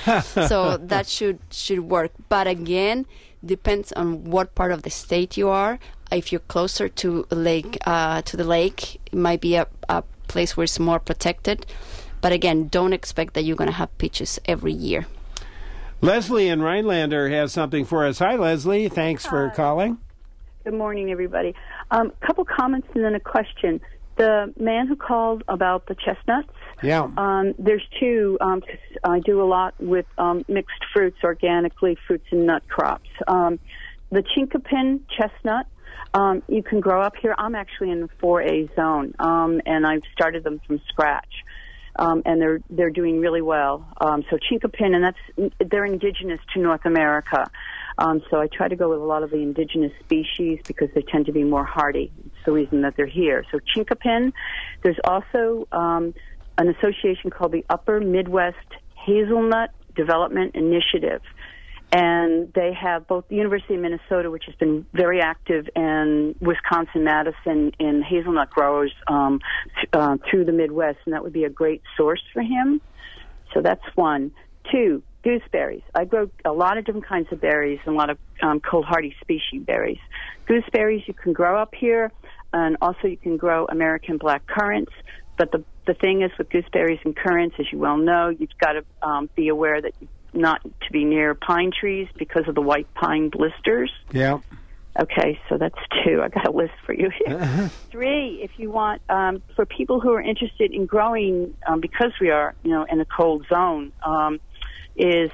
So that should work. But again, depends on what part of the state you are. If you're closer to the lake, it might be a place where it's more protected. But again, don't expect that you're going to have peaches every year. Leslie in Rhinelander has something for us. Hi, Leslie. Thanks for calling. Good morning, everybody. Couple comments and then a question. The man who called about the chestnuts. Yeah. There's two. I do a lot with mixed fruits, organically, fruits and nut crops. The chinkapin chestnut, you can grow up here. I'm actually in the 4A zone, and I've started them from scratch. And they're doing really well. So chinkapin, and they're indigenous to North America. So I try to go with a lot of the indigenous species because they tend to be more hardy. It's the reason that they're here. So chinkapin. There's also an association called the Upper Midwest Hazelnut Development Initiative. And they have both the University of Minnesota, which has been very active, and Wisconsin-Madison in hazelnut growers through the Midwest, and that would be a great source for him. So that's one. Two, gooseberries. I grow a lot of different kinds of berries and a lot of cold hardy species berries. Gooseberries you can grow up here, and also you can grow American black currants. But the thing is with gooseberries and currants, as you well know, you've got to be aware that not to be near pine trees because of the white pine blisters. Yeah. Okay, so that's two. I got a list for you here. Three, if you want, for people who are interested in growing, because we are, in a cold zone, is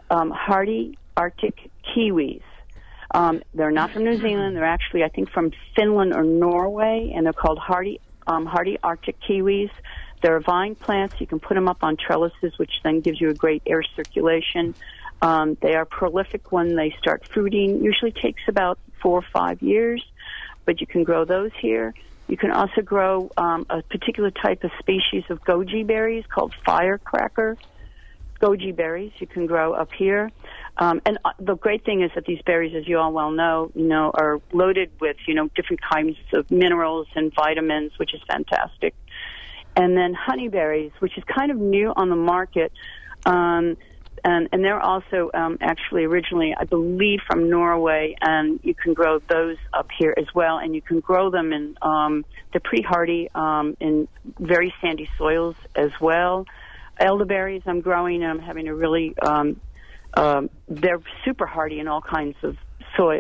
hardy Arctic kiwis. They're not from New Zealand. They're actually, I think, from Finland or Norway, and they're called hardy Arctic kiwis. They're vine plants. You can put them up on trellises, which then gives you a great air circulation. They are prolific when they start fruiting. Usually takes about 4 or 5 years, but you can grow those here. You can also grow a particular type of species of goji berries called firecracker goji berries. You can grow up here. And the great thing is that these berries, as you all well know, are loaded with, different kinds of minerals and vitamins, which is fantastic. And then honeyberries, which is kind of new on the market. And they're also actually originally, I believe, from Norway, and you can grow those up here as well. And you can grow them in, they're pretty hardy in very sandy soils as well. Elderberries I'm growing, and I'm having a really, they're super hardy in all kinds of soil,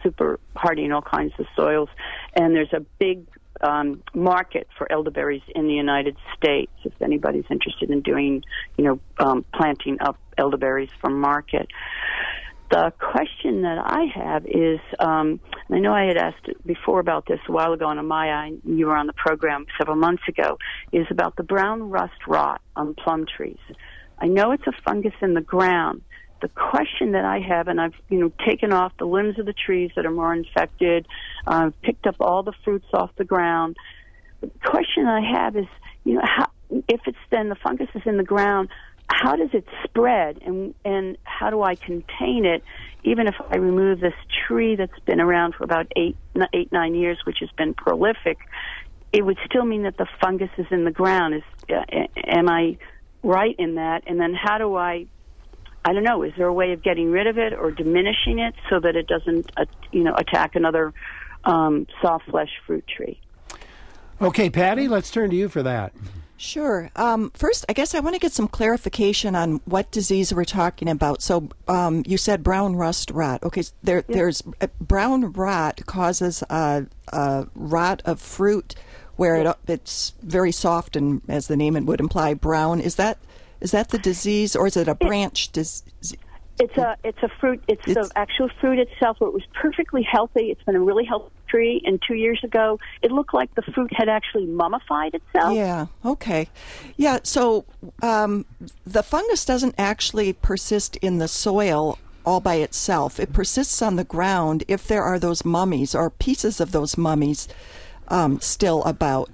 soils. And there's a big market for elderberries in the United States, if anybody's interested in doing, planting up elderberries for market. The question that I have is, I know I had asked before about this a while ago on Amaya, and you were on the program several months ago, is about the brown rust rot on plum trees. I know it's a fungus in the ground. The question that I have, and I've taken off the limbs of the trees that are more infected, picked up all the fruits off the ground. The question I have is, how, if it's then the fungus is in the ground, how does it spread, and how do I contain it? Even if I remove this tree that's been around for about 9 years, which has been prolific, it would still mean that the fungus is in the ground. Am I right in that? And then how do I don't know, is there a way of getting rid of it or diminishing it so that it doesn't, attack another soft flesh fruit tree? Okay, Patty, let's turn to you for that. Sure. First, I guess I want to get some clarification on what disease we're talking about. So you said brown rust rot. Okay, there's brown rot causes a rot of fruit where it's very soft and, as the name would imply, brown. Is that the disease, or is it a branch disease? It's a fruit. It's the actual fruit itself. Where it was perfectly healthy. It's been a really healthy tree. And 2 years ago, it looked like the fruit had actually mummified itself. Yeah. Okay. Yeah. So the fungus doesn't actually persist in the soil all by itself. It persists on the ground if there are those mummies or pieces of those mummies still about.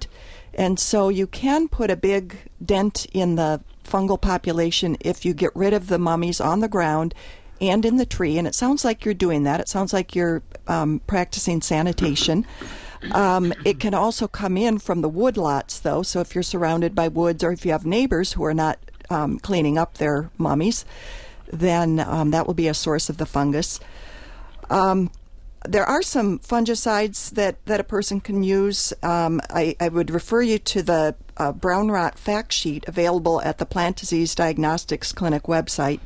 And so you can put a big dent in the fungal population if you get rid of the mummies on the ground and in the tree. And it sounds like you're doing that. It sounds like you're practicing sanitation. It can also come in from the wood lots, though. So if you're surrounded by woods or if you have neighbors who are not cleaning up their mummies, then that will be a source of the fungus. There are some fungicides that a person can use. I would refer you to the brown rot fact sheet available at the Plant Disease Diagnostics Clinic website,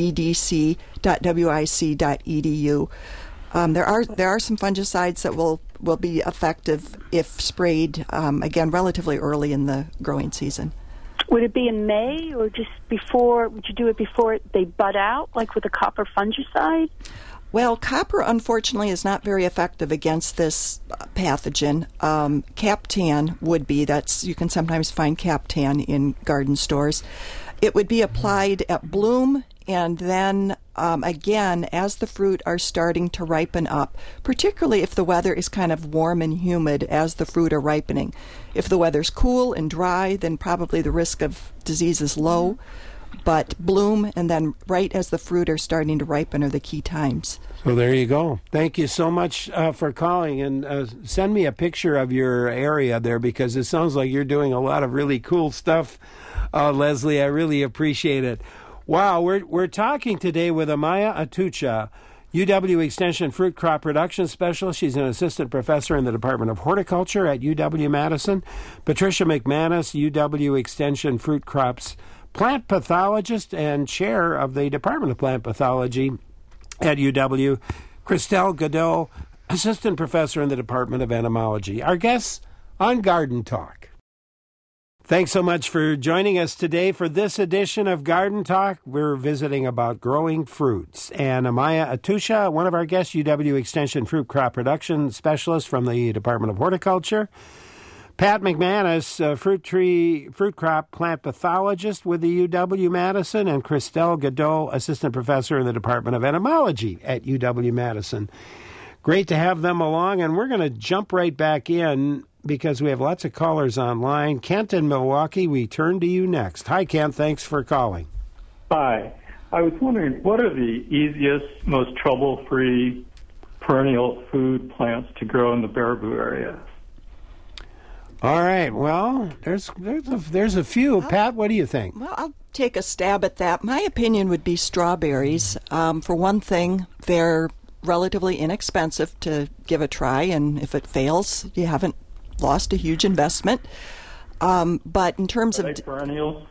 pddc.wic.edu. There are some fungicides that will be effective if sprayed, again, relatively early in the growing season. Would it be in May or just before? Would you do it before they bud out, like with a copper fungicide? Well, copper, unfortunately, is not very effective against this pathogen. Captan would be. You can sometimes find Captan in garden stores. It would be applied at bloom and then again as the fruit are starting to ripen up, particularly if the weather is kind of warm and humid as the fruit are ripening. If the weather's cool and dry, then probably the risk of disease is low. But bloom and then right as the fruit are starting to ripen are the key times. So there you go. Thank you so much for calling, and send me a picture of your area there because it sounds like you're doing a lot of really cool stuff, Leslie. I really appreciate it. Wow, we're talking today with Amaya Atucha, UW Extension Fruit Crop Production Specialist. She's an assistant professor in the Department of Horticulture at UW-Madison. Patricia McManus, UW Extension Fruit Crops plant pathologist and chair of the Department of Plant Pathology at UW. Christelle Godot, assistant professor in the Department of Entomology. Our guests on Garden Talk. Thanks so much for joining us today for this edition of Garden Talk. We're visiting about growing fruits. And Amaya Atucha, one of our guests, UW Extension Fruit Crop Production Specialist from the Department of Horticulture. Pat McManus, fruit crop plant pathologist with the UW-Madison, and Christelle Godot, assistant professor in the Department of Entomology at UW-Madison. Great to have them along, and we're going to jump right back in because we have lots of callers online. Kent in Milwaukee, we turn to you next. Hi, Kent. Thanks for calling. Hi. I was wondering, what are the easiest, most trouble-free perennial food plants to grow in the Baraboo area? All right. Well, there's a few. Pat, what do you think? Well, I'll take a stab at that. My opinion would be strawberries. For one thing, they're relatively inexpensive to give a try, and if it fails, you haven't lost a huge investment. But in terms of perennials,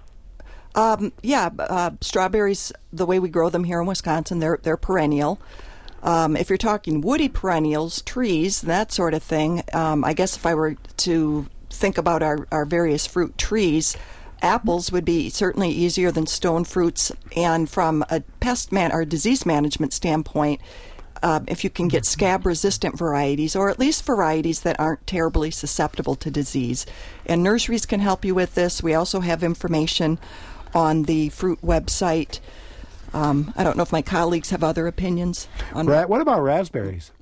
strawberries, the way we grow them here in Wisconsin, they're perennial. If you're talking woody perennials, trees, that sort of thing, I guess if I were to think about our various fruit trees, apples would be certainly easier than stone fruits. And from a or disease management standpoint, if you can get scab-resistant varieties, or at least varieties that aren't terribly susceptible to disease. And nurseries can help you with this. We also have information on the fruit website. I don't know if my colleagues have other opinions on What about raspberries?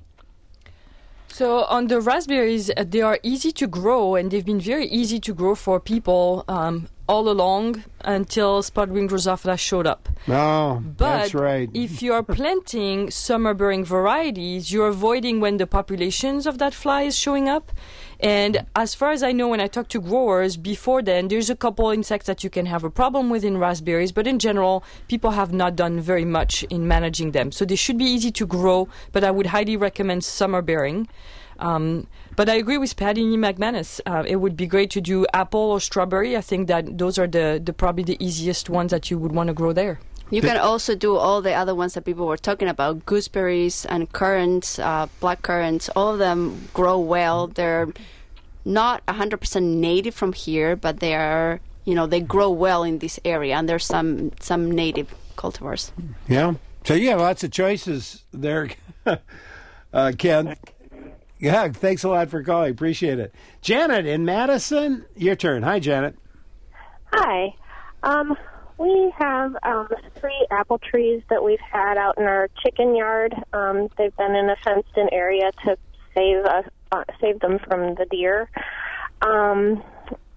So on the raspberries, they are easy to grow, and they've been very easy to grow for people all along until spotted wing Drosophila showed up. Oh, that's right. If you are planting summer-bearing varieties, you're avoiding when the populations of that fly is showing up. And as far as I know, when I talk to growers before then, there's a couple insects that you can have a problem with in raspberries, but in general, people have not done very much in managing them. So they should be easy to grow, but I would highly recommend summer-bearing. But I agree with Patty McManus. It would be great to do apple or strawberry. I think that those are the probably the easiest ones that you would want to grow there. You can also do all the other ones that people were talking about, gooseberries and currants, black currants. All of them grow well. They're not 100% native from here, but they are, they grow well in this area, and there's some native cultivars. Yeah. So you have lots of choices there, Ken. Yeah, thanks a lot for calling. Appreciate it. Janet in Madison, your turn. Hi, Janet. Hi. We have 3 apple trees that we've had out in our chicken yard. They've been in a fenced-in area to save them from the deer.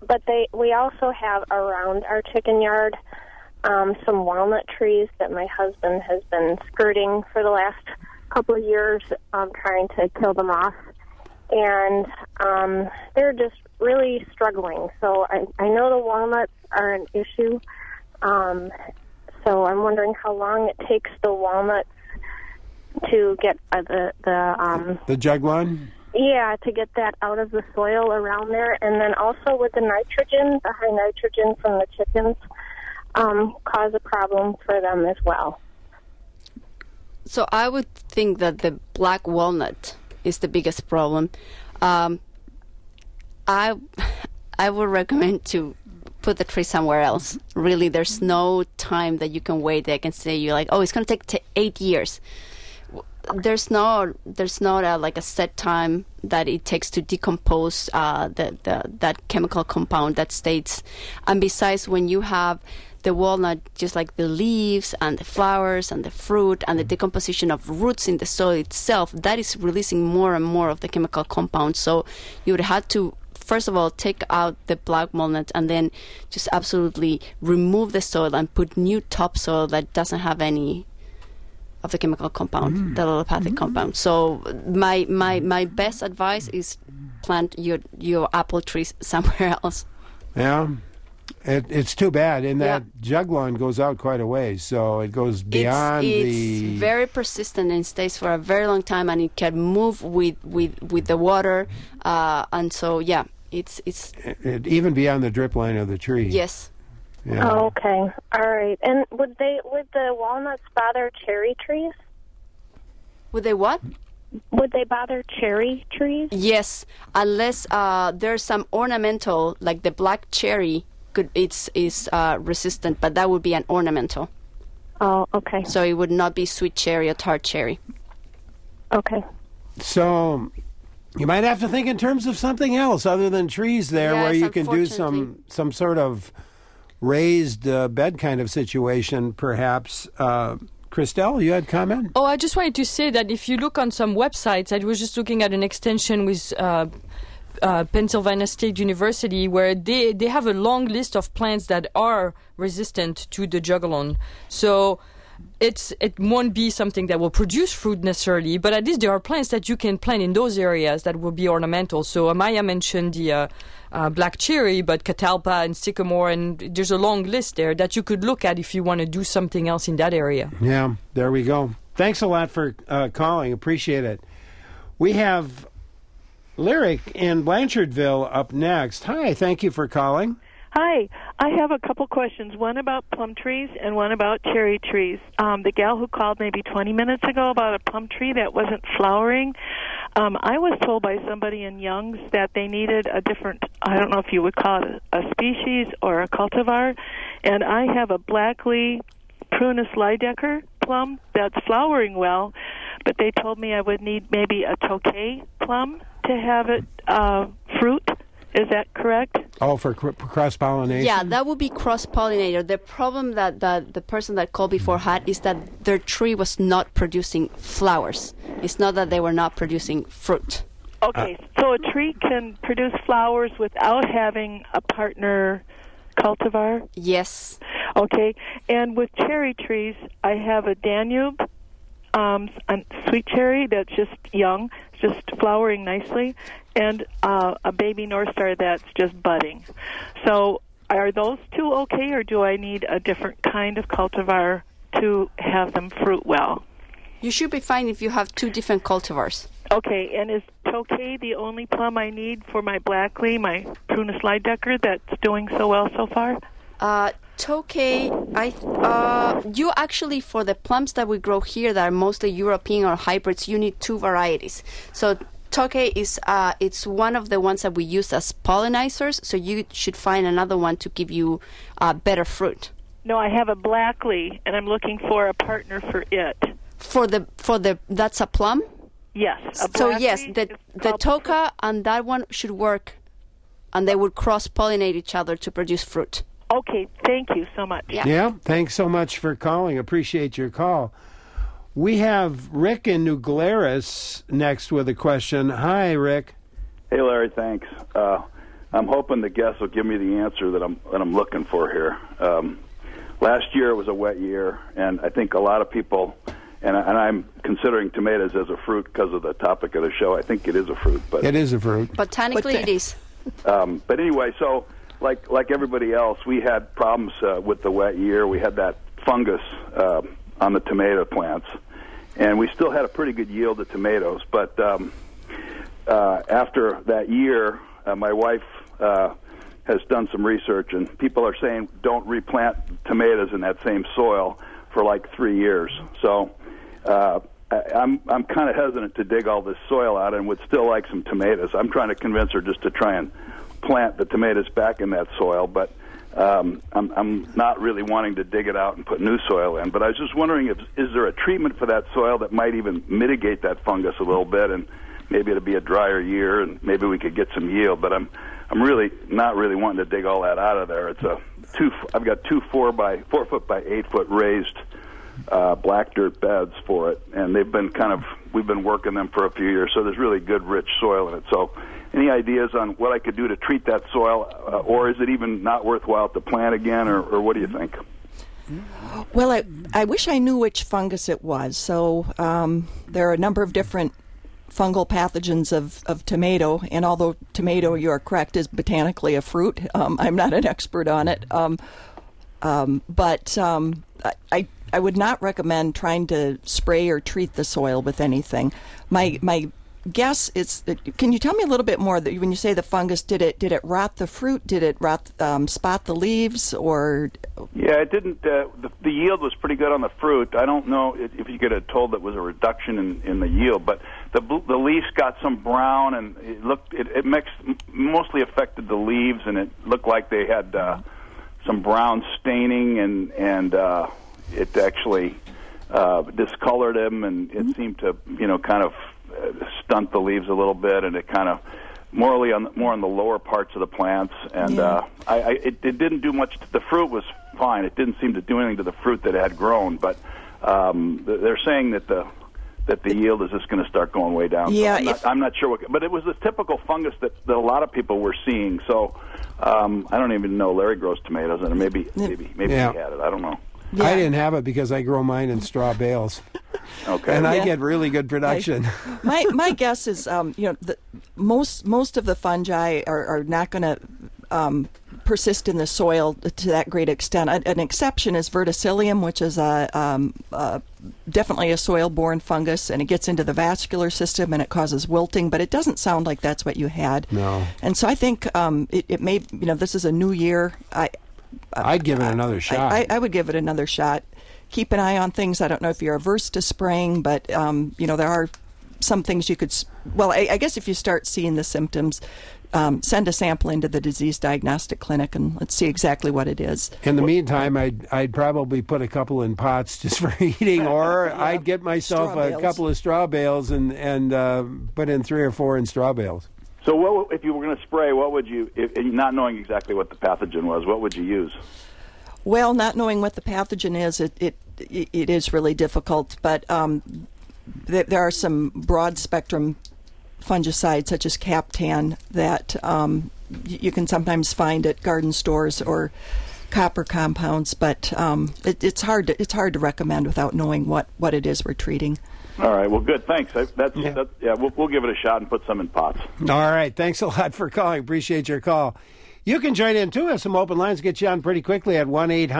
but we also have around our chicken yard some walnut trees that my husband has been skirting for the last couple of years, trying to kill them off. And they're just really struggling. So I know the walnuts are an issue. So I'm wondering how long it takes the walnuts to get the juglon? Yeah, to get that out of the soil around there. And then also with the nitrogen, the high nitrogen from the chickens, cause a problem for them as well. So I would think that the black walnut is the biggest problem. I would recommend to put the tree somewhere else. Really, there's no time that you can wait. They can say you're like, oh, it's going to take 8 years. There's not like a set time that it takes to decompose that chemical compound that stays. And besides, when you have the walnut, just like the leaves and the flowers and the fruit and the decomposition of roots in the soil itself, that is releasing more and more of the chemical compounds. So you would have to, first of all, take out the black walnut and then just absolutely remove the soil and put new topsoil that doesn't have any of the chemical compound, the allelopathic compound. So my best advice is plant your apple trees somewhere else. Yeah. It's too bad, and that juglon goes out quite a ways, so it goes beyond it's very persistent and stays for a very long time, and it can move with the water, and so it's even beyond the drip line of the tree. Yes. Yeah. Oh, okay. All right. And would the walnuts bother cherry trees? Would they what? Would they bother cherry trees? Yes, unless there's some ornamental, like the black cherry. Is resistant, but that would be an ornamental. Oh, okay. So it would not be sweet cherry or tart cherry. Okay. So you might have to think in terms of something else other than trees there, where you can do some sort of raised bed kind of situation, perhaps. Christelle, you had a comment? Oh, I just wanted to say that if you look on some websites, I was just looking at an extension with Pennsylvania State University, where they have a long list of plants that are resistant to the juglone. So it won't be something that will produce fruit necessarily, but at least there are plants that you can plant in those areas that will be ornamental. So Amaya mentioned the black cherry, but catalpa and sycamore, and there's a long list there that you could look at if you want to do something else in that area. Yeah, there we go. Thanks a lot for calling. Appreciate it. We have Lyric in Blanchardville up next. Hi, thank you for calling. Hi, I have a couple questions, one about plum trees and one about cherry trees. The gal who called maybe 20 minutes ago about a plum tree that wasn't flowering, I was told by somebody in Young's that they needed a different, I don't know if you would call it a species or a cultivar, and I have a Blackley Prunus Lydecker plum that's flowering well, but they told me I would need maybe a Tokay plum to have it fruit. Is that correct? Oh, for cross-pollination? Yeah, that would be cross-pollinator. The problem that the person that called before had is that their tree was not producing flowers. It's not that they were not producing fruit. Okay, so a tree can produce flowers without having a partner cultivar? Yes. Okay, and with cherry trees, I have a Danube, a sweet cherry that's just young, just flowering nicely, and a baby North Star that's just budding. So are those two okay, or do I need a different kind of cultivar to have them fruit well? You should be fine if you have two different cultivars. Okay, and is Tokay the only plum I need for my Blackley, my Prunus Lydecker, that's doing so well so far? Tokay, you actually, for the plums that we grow here that are mostly European or hybrids, you need two varieties. So Tokay is it's one of the ones that we use as pollinizers, so you should find another one to give you better fruit. No, I have a Blackley, and I'm looking for a partner for it. For the that's a plum? Yes. So yes, the Toka and that one should work, and they would cross-pollinate each other to produce fruit. Okay, thank you so much. Yeah, thanks so much for calling. Appreciate your call. We have Rick in New Glarus next with a question. Hi, Rick. Hey, Larry, thanks. I I'm hoping the guests will give me the answer that I'm looking for here. Last year was a wet year, and I think a lot of people, and I'm considering tomatoes as a fruit because of the topic of the show. I think it is a fruit, but it is a fruit. Botanically, it is. But anyway, so like everybody else, we had problems with the wet year. We had that fungus on the tomato plants, and we still had a pretty good yield of tomatoes. But after that year, my wife has done some research, and people are saying don't replant tomatoes in that same soil for like 3 years. So I'm kind of hesitant to dig all this soil out, and would still like some tomatoes. I'm trying to convince her just to try and plant the tomatoes back in that soil, but I'm not really wanting to dig it out and put new soil in. But I was just wondering, is there a treatment for that soil that might even mitigate that fungus a little bit, and maybe it'll be a drier year, and maybe we could get some yield. But I'm really not really wanting to dig all that out of there. I've got 2 4 foot by 8 foot raised black dirt beds for it, and we've been working them for a few years, so there's really good rich soil in it. So any ideas on what I could do to treat that soil, or is it even not worthwhile to plant again, or what do you think? Well, I wish I knew which fungus it was. So there are a number of different fungal pathogens of tomato, and although tomato, you are correct, is botanically a fruit, I'm not an expert on it. But I would not recommend trying to spray or treat the soil with anything. My guess is that, can you tell me a little bit more? That when you say the fungus, did it rot the fruit? Did it rot spot the leaves? Or yeah, it didn't. The yield was pretty good on the fruit. I don't know if you could have told that was a reduction in the yield, but the leaves got some brown, and it mostly affected the leaves, and it looked like they had some brown staining, and it actually discolored them, and it seemed to kind of stunt the leaves a little bit, and it kind of more on the lower parts of the plants, and it didn't do much. The fruit was fine. It didn't seem to do anything to the fruit that had grown, but they're saying that the yield is just going to start going way down. Yeah, so I'm not sure but it was a typical fungus that a lot of people were seeing. So I don't even know. Larry grows tomatoes, and maybe he had it. I don't know. Yeah. I didn't have it because I grow mine in straw bales. Okay. And I get really good production. My guess is, most of the fungi are not going to persist in the soil to that great extent. An exception is verticillium, which is definitely a soil-borne fungus, and it gets into the vascular system and it causes wilting. But it doesn't sound like that's what you had. No. And so I think it may. This is a new year. I'd give it another shot. I would give it another shot. Keep an eye on things. I don't know if you're averse to spraying, but there are some things you could. Well, I guess if you start seeing the symptoms, send a sample into the disease diagnostic clinic and let's see exactly what it is. In the meantime, I'd probably put a couple in pots just for eating, or I'd get myself a couple of straw bales and put in 3 or 4 in straw bales. So if you were going to spray, what would you, not knowing exactly what the pathogen was, what would you use? Well, not knowing what the pathogen is, it is really difficult. But there are some broad spectrum fungicides such as Captan that you can sometimes find at garden stores or copper compounds. But it's hard to recommend without knowing what it is we're treating. All right. Well, good. Thanks. We'll give it a shot and put some in pots. All right. Thanks a lot for calling. Appreciate your call. You can join in, too. We have some open lines. Get you on pretty quickly at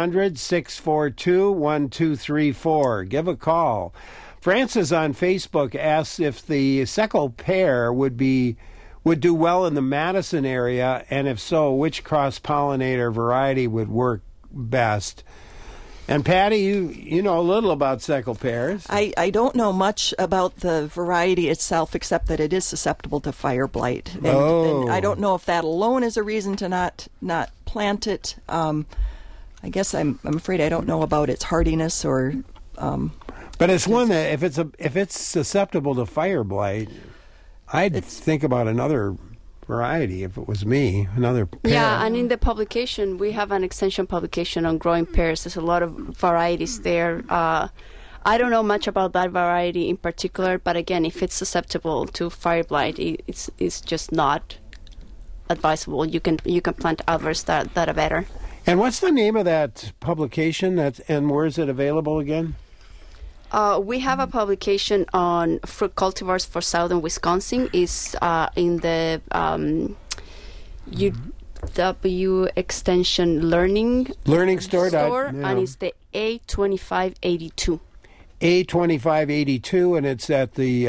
1-800-642-1234. Give a call. Francis on Facebook asks if the Seckel pear would do well in the Madison area, and if so, which cross-pollinator variety would work best. And Patty, you know a little about Seckel pears. I don't know much about the variety itself, except that it is susceptible to fire blight. And I don't know if that alone is a reason to not plant it. I guess I'm afraid I don't know about its hardiness or. But it's one that if it's susceptible to fire blight, I'd think about another variety if it was me, another pear. Yeah, and in the publication, we have an extension publication on growing pears. There's a lot of varieties there. I don't know much about that variety in particular, but again, if it's susceptible to fire blight, it's just not advisable. You can plant others that are better. And what's the name of that publication? And where is it available again? We have a publication on fruit cultivars for southern Wisconsin. Is in the UW Extension Learning store, and it's the A2582. A2582, and it's at the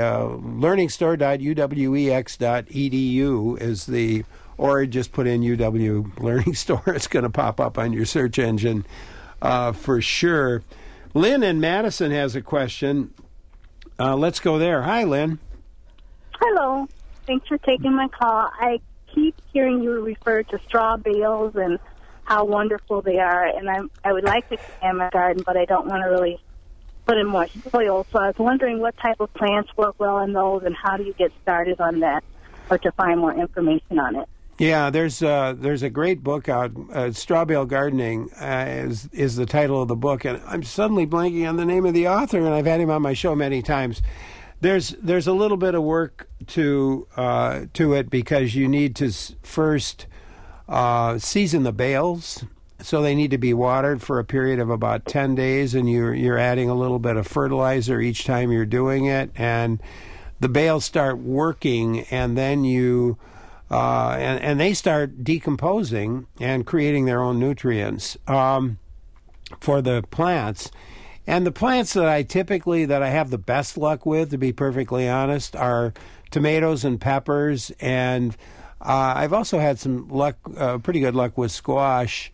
learningstore.uwex.edu is the, or just put in UW Learning Store. It's going to pop up on your search engine for sure. Lynn in Madison has a question. Let's go there. Hi, Lynn. Hello. Thanks for taking my call. I keep hearing you refer to straw bales and how wonderful they are, and I would like to expand my garden, but I don't want to really put in more soil. So I was wondering what type of plants work well in those, and how do you get started on that, or to find more information on it? Yeah, there's a great book out. Straw Bale Gardening is the title of the book, and I'm suddenly blanking on the name of the author, and I've had him on my show many times. There's a little bit of work to it because you need to first season the bales. So they need to be watered for a period of about 10 days, and you're adding a little bit of fertilizer each time you're doing it, and the bales start working, and then you and they start decomposing and creating their own nutrients for the plants. And the plants that I have the best luck with, to be perfectly honest, are tomatoes and peppers, and I've also had some luck, pretty good luck with squash.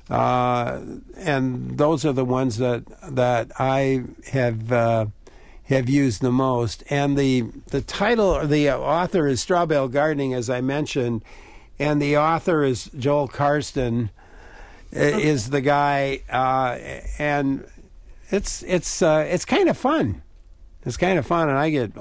And those are the ones that I have used the most. And the title, the author is Straw Bale Gardening, as I mentioned, and the author is Joel Karsten, is the guy, and it's kind of fun. It's kind of fun, and I get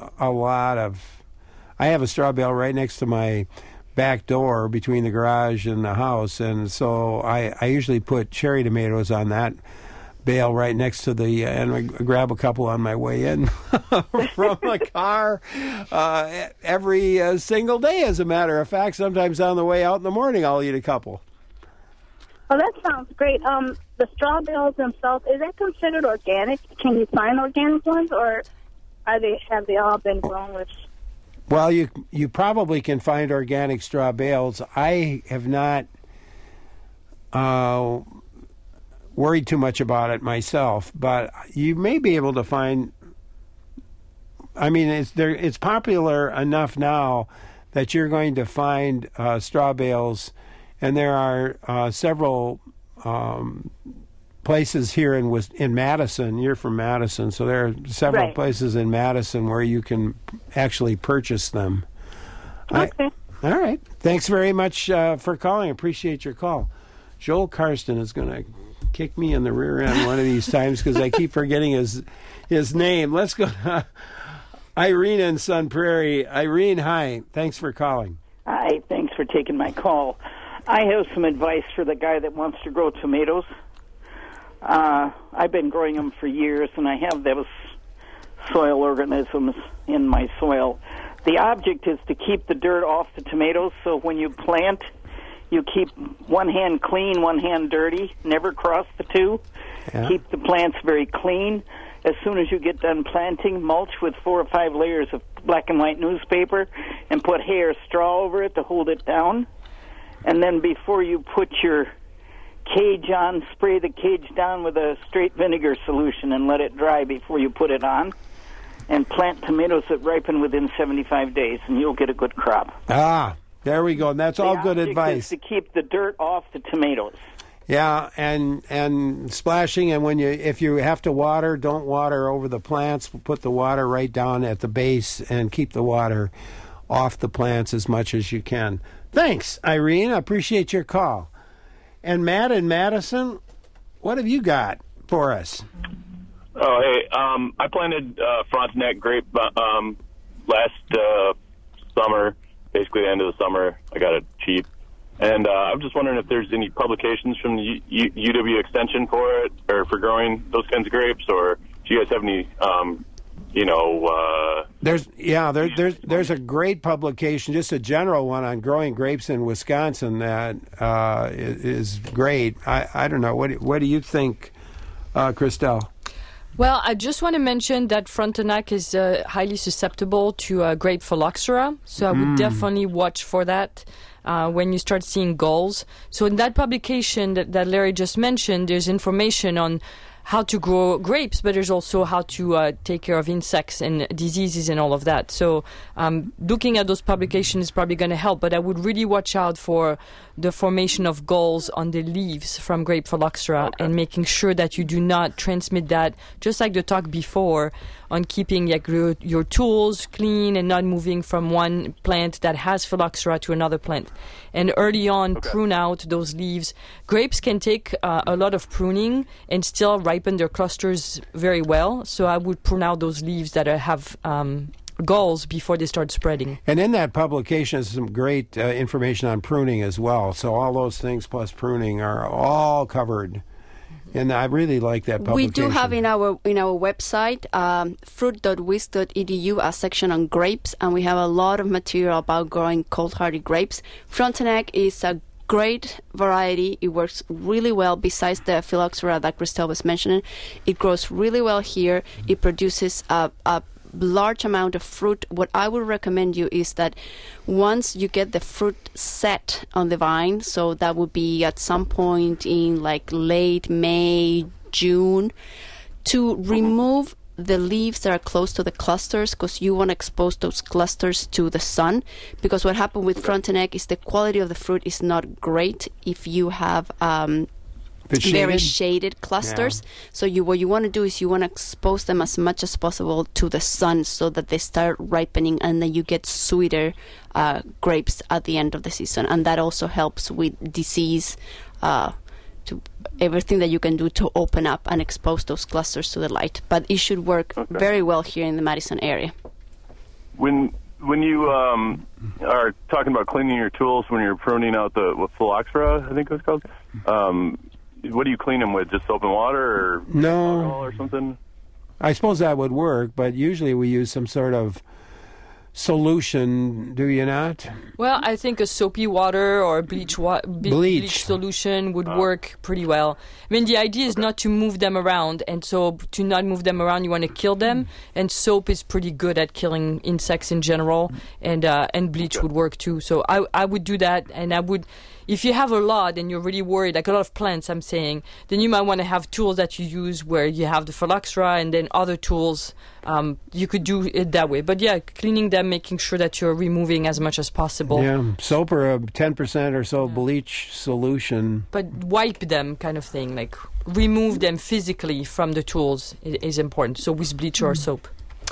I have a straw bale right next to my back door between the garage and the house, and so I usually put cherry tomatoes on that bale right next to and I grab a couple on my way in from the car every single day, as a matter of fact. Sometimes on the way out in the morning I'll eat a couple. Well, that sounds great. The straw bales themselves, is that considered organic? Can you find organic ones, or have they all been grown with? Well, you probably can find organic straw bales. I have not worried too much about it myself, but you may be able to find. I mean, it's popular enough now that you're going to find straw bales, and there are several places here in Madison. You're from Madison, so there are several places in Madison where you can actually purchase them. Okay. All right. Thanks very much for calling. Appreciate your call. Joel Karsten is going to kick me in the rear end one of these times because I keep forgetting his name. Let's go to Irene in Sun Prairie. Irene, hi. Thanks for calling. Hi. Thanks for taking my call. I have some advice for the guy that wants to grow tomatoes. I've been growing them for years, and I have those soil organisms in my soil. The object is to keep the dirt off the tomatoes, so when you plant, you keep one hand clean, one hand dirty, never cross the two. Yeah. Keep the plants very clean. As soon as you get done planting, mulch with 4 or 5 layers of black and white newspaper and put hay or straw over it to hold it down. And then before you put your cage on, spray the cage down with a straight vinegar solution and let it dry before you put it on. And plant tomatoes that ripen within 75 days, and you'll get a good crop. Ah, there we go. And that's all good advice. To keep the dirt off the tomatoes. Yeah, and splashing, and if you have to water, don't water over the plants. Put the water right down at the base and keep the water off the plants as much as you can. Thanks, Irene. I appreciate your call. And Matt in Madison, what have you got for us? Oh, hey, I planted Frontenac grape last summer, basically the end of the summer. I got it cheap. And I'm just wondering if there's any publications from the UW Extension for it, or for growing those kinds of grapes, or do you guys have any There's a great publication, just a general one on growing grapes in Wisconsin that is great. I don't know. What do you think, Christelle? Well, I just want to mention that Frontenac is highly susceptible to grape phylloxera, so I would definitely watch for that when you start seeing galls. So in that publication that Larry just mentioned, there's information on how to grow grapes, but there's also how to take care of insects and diseases and all of that. So looking at those publications is probably going to help, but I would really watch out for the formation of galls on the leaves from grape phylloxera and making sure that you do not transmit that, just like the talk before, on keeping your tools clean and not moving from one plant that has phylloxera to another plant. And early on, prune out those leaves. Grapes can take a lot of pruning and still ripen their clusters very well. So I would prune out those leaves that have galls before they start spreading. And in that publication is some great information on pruning as well. So all those things plus pruning are all covered. And I really like that publication. We do have in our website, fruit.wisc.edu, a section on grapes, and we have a lot of material about growing cold-hardy grapes. Frontenac is a great variety. It works really well. Besides the phylloxera that Christelle was mentioning, it grows really well here. It produces a large amount of fruit. What I would recommend you is that once you get the fruit set on the vine, so that would be at some point in like late May, June, to remove the leaves that are close to the clusters, because you want to expose those clusters to the sun. Because what happened with Frontenac is the quality of the fruit is not great if you have very shaded clusters. Yeah. So what you want to do is you want to expose them as much as possible to the sun so that they start ripening, and then you get sweeter grapes at the end of the season. And that also helps with disease, to everything that you can do to open up and expose those clusters to the light. But it should work very well here in the Madison area. When you are talking about cleaning your tools when you're pruning out the phylloxera, I think it was called, what do you clean them with? Just soap and water or alcohol or something? I suppose that would work, but usually we use some sort of solution, do you not? Well, I think a soapy water or bleach solution would work pretty well. I mean, the idea is not to move them around, and so to not move them around, you want to kill them, and soap is pretty good at killing insects in general, and bleach would work too. So I would do that, and I would... If you have a lot and you're really worried, like a lot of plants, I'm saying, then you might want to have tools that you use where you have the phylloxera, and then other tools, you could do it that way. But yeah, cleaning them, making sure that you're removing as much as possible. Yeah, soap or a 10% or so bleach solution. But wipe them kind of thing, like remove them physically from the tools is important. So with bleach or soap.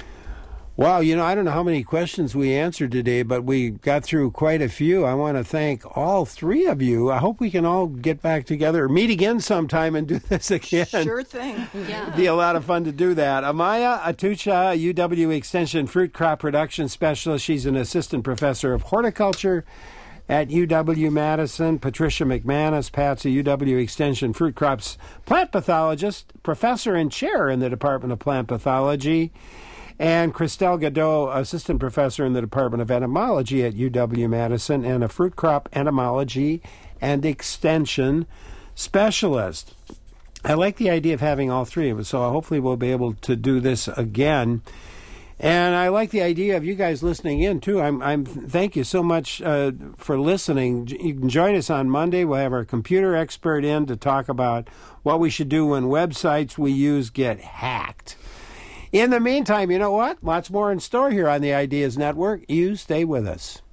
Wow, I don't know how many questions we answered today, but we got through quite a few. I want to thank all three of you. I hope we can all get back together or meet again sometime and do this again. Sure thing. Yeah. It'd be a lot of fun to do that. Amaya Atucha, UW Extension Fruit Crop Production Specialist. She's an assistant professor of horticulture at UW-Madison. Patricia McManus, Patsy, UW Extension Fruit Crops Plant Pathologist, professor and chair in the Department of Plant Pathology. And Christelle Gadeau, assistant professor in the Department of Entomology at UW-Madison and a fruit crop entomology and extension specialist. I like the idea of having all three of us, so hopefully we'll be able to do this again. And I like the idea of you guys listening in, too. Thank you so much for listening. You can join us on Monday. We'll have our computer expert in to talk about what we should do when websites we use get hacked. In the meantime, you know what? Lots more in store here on the Ideas Network. You stay with us.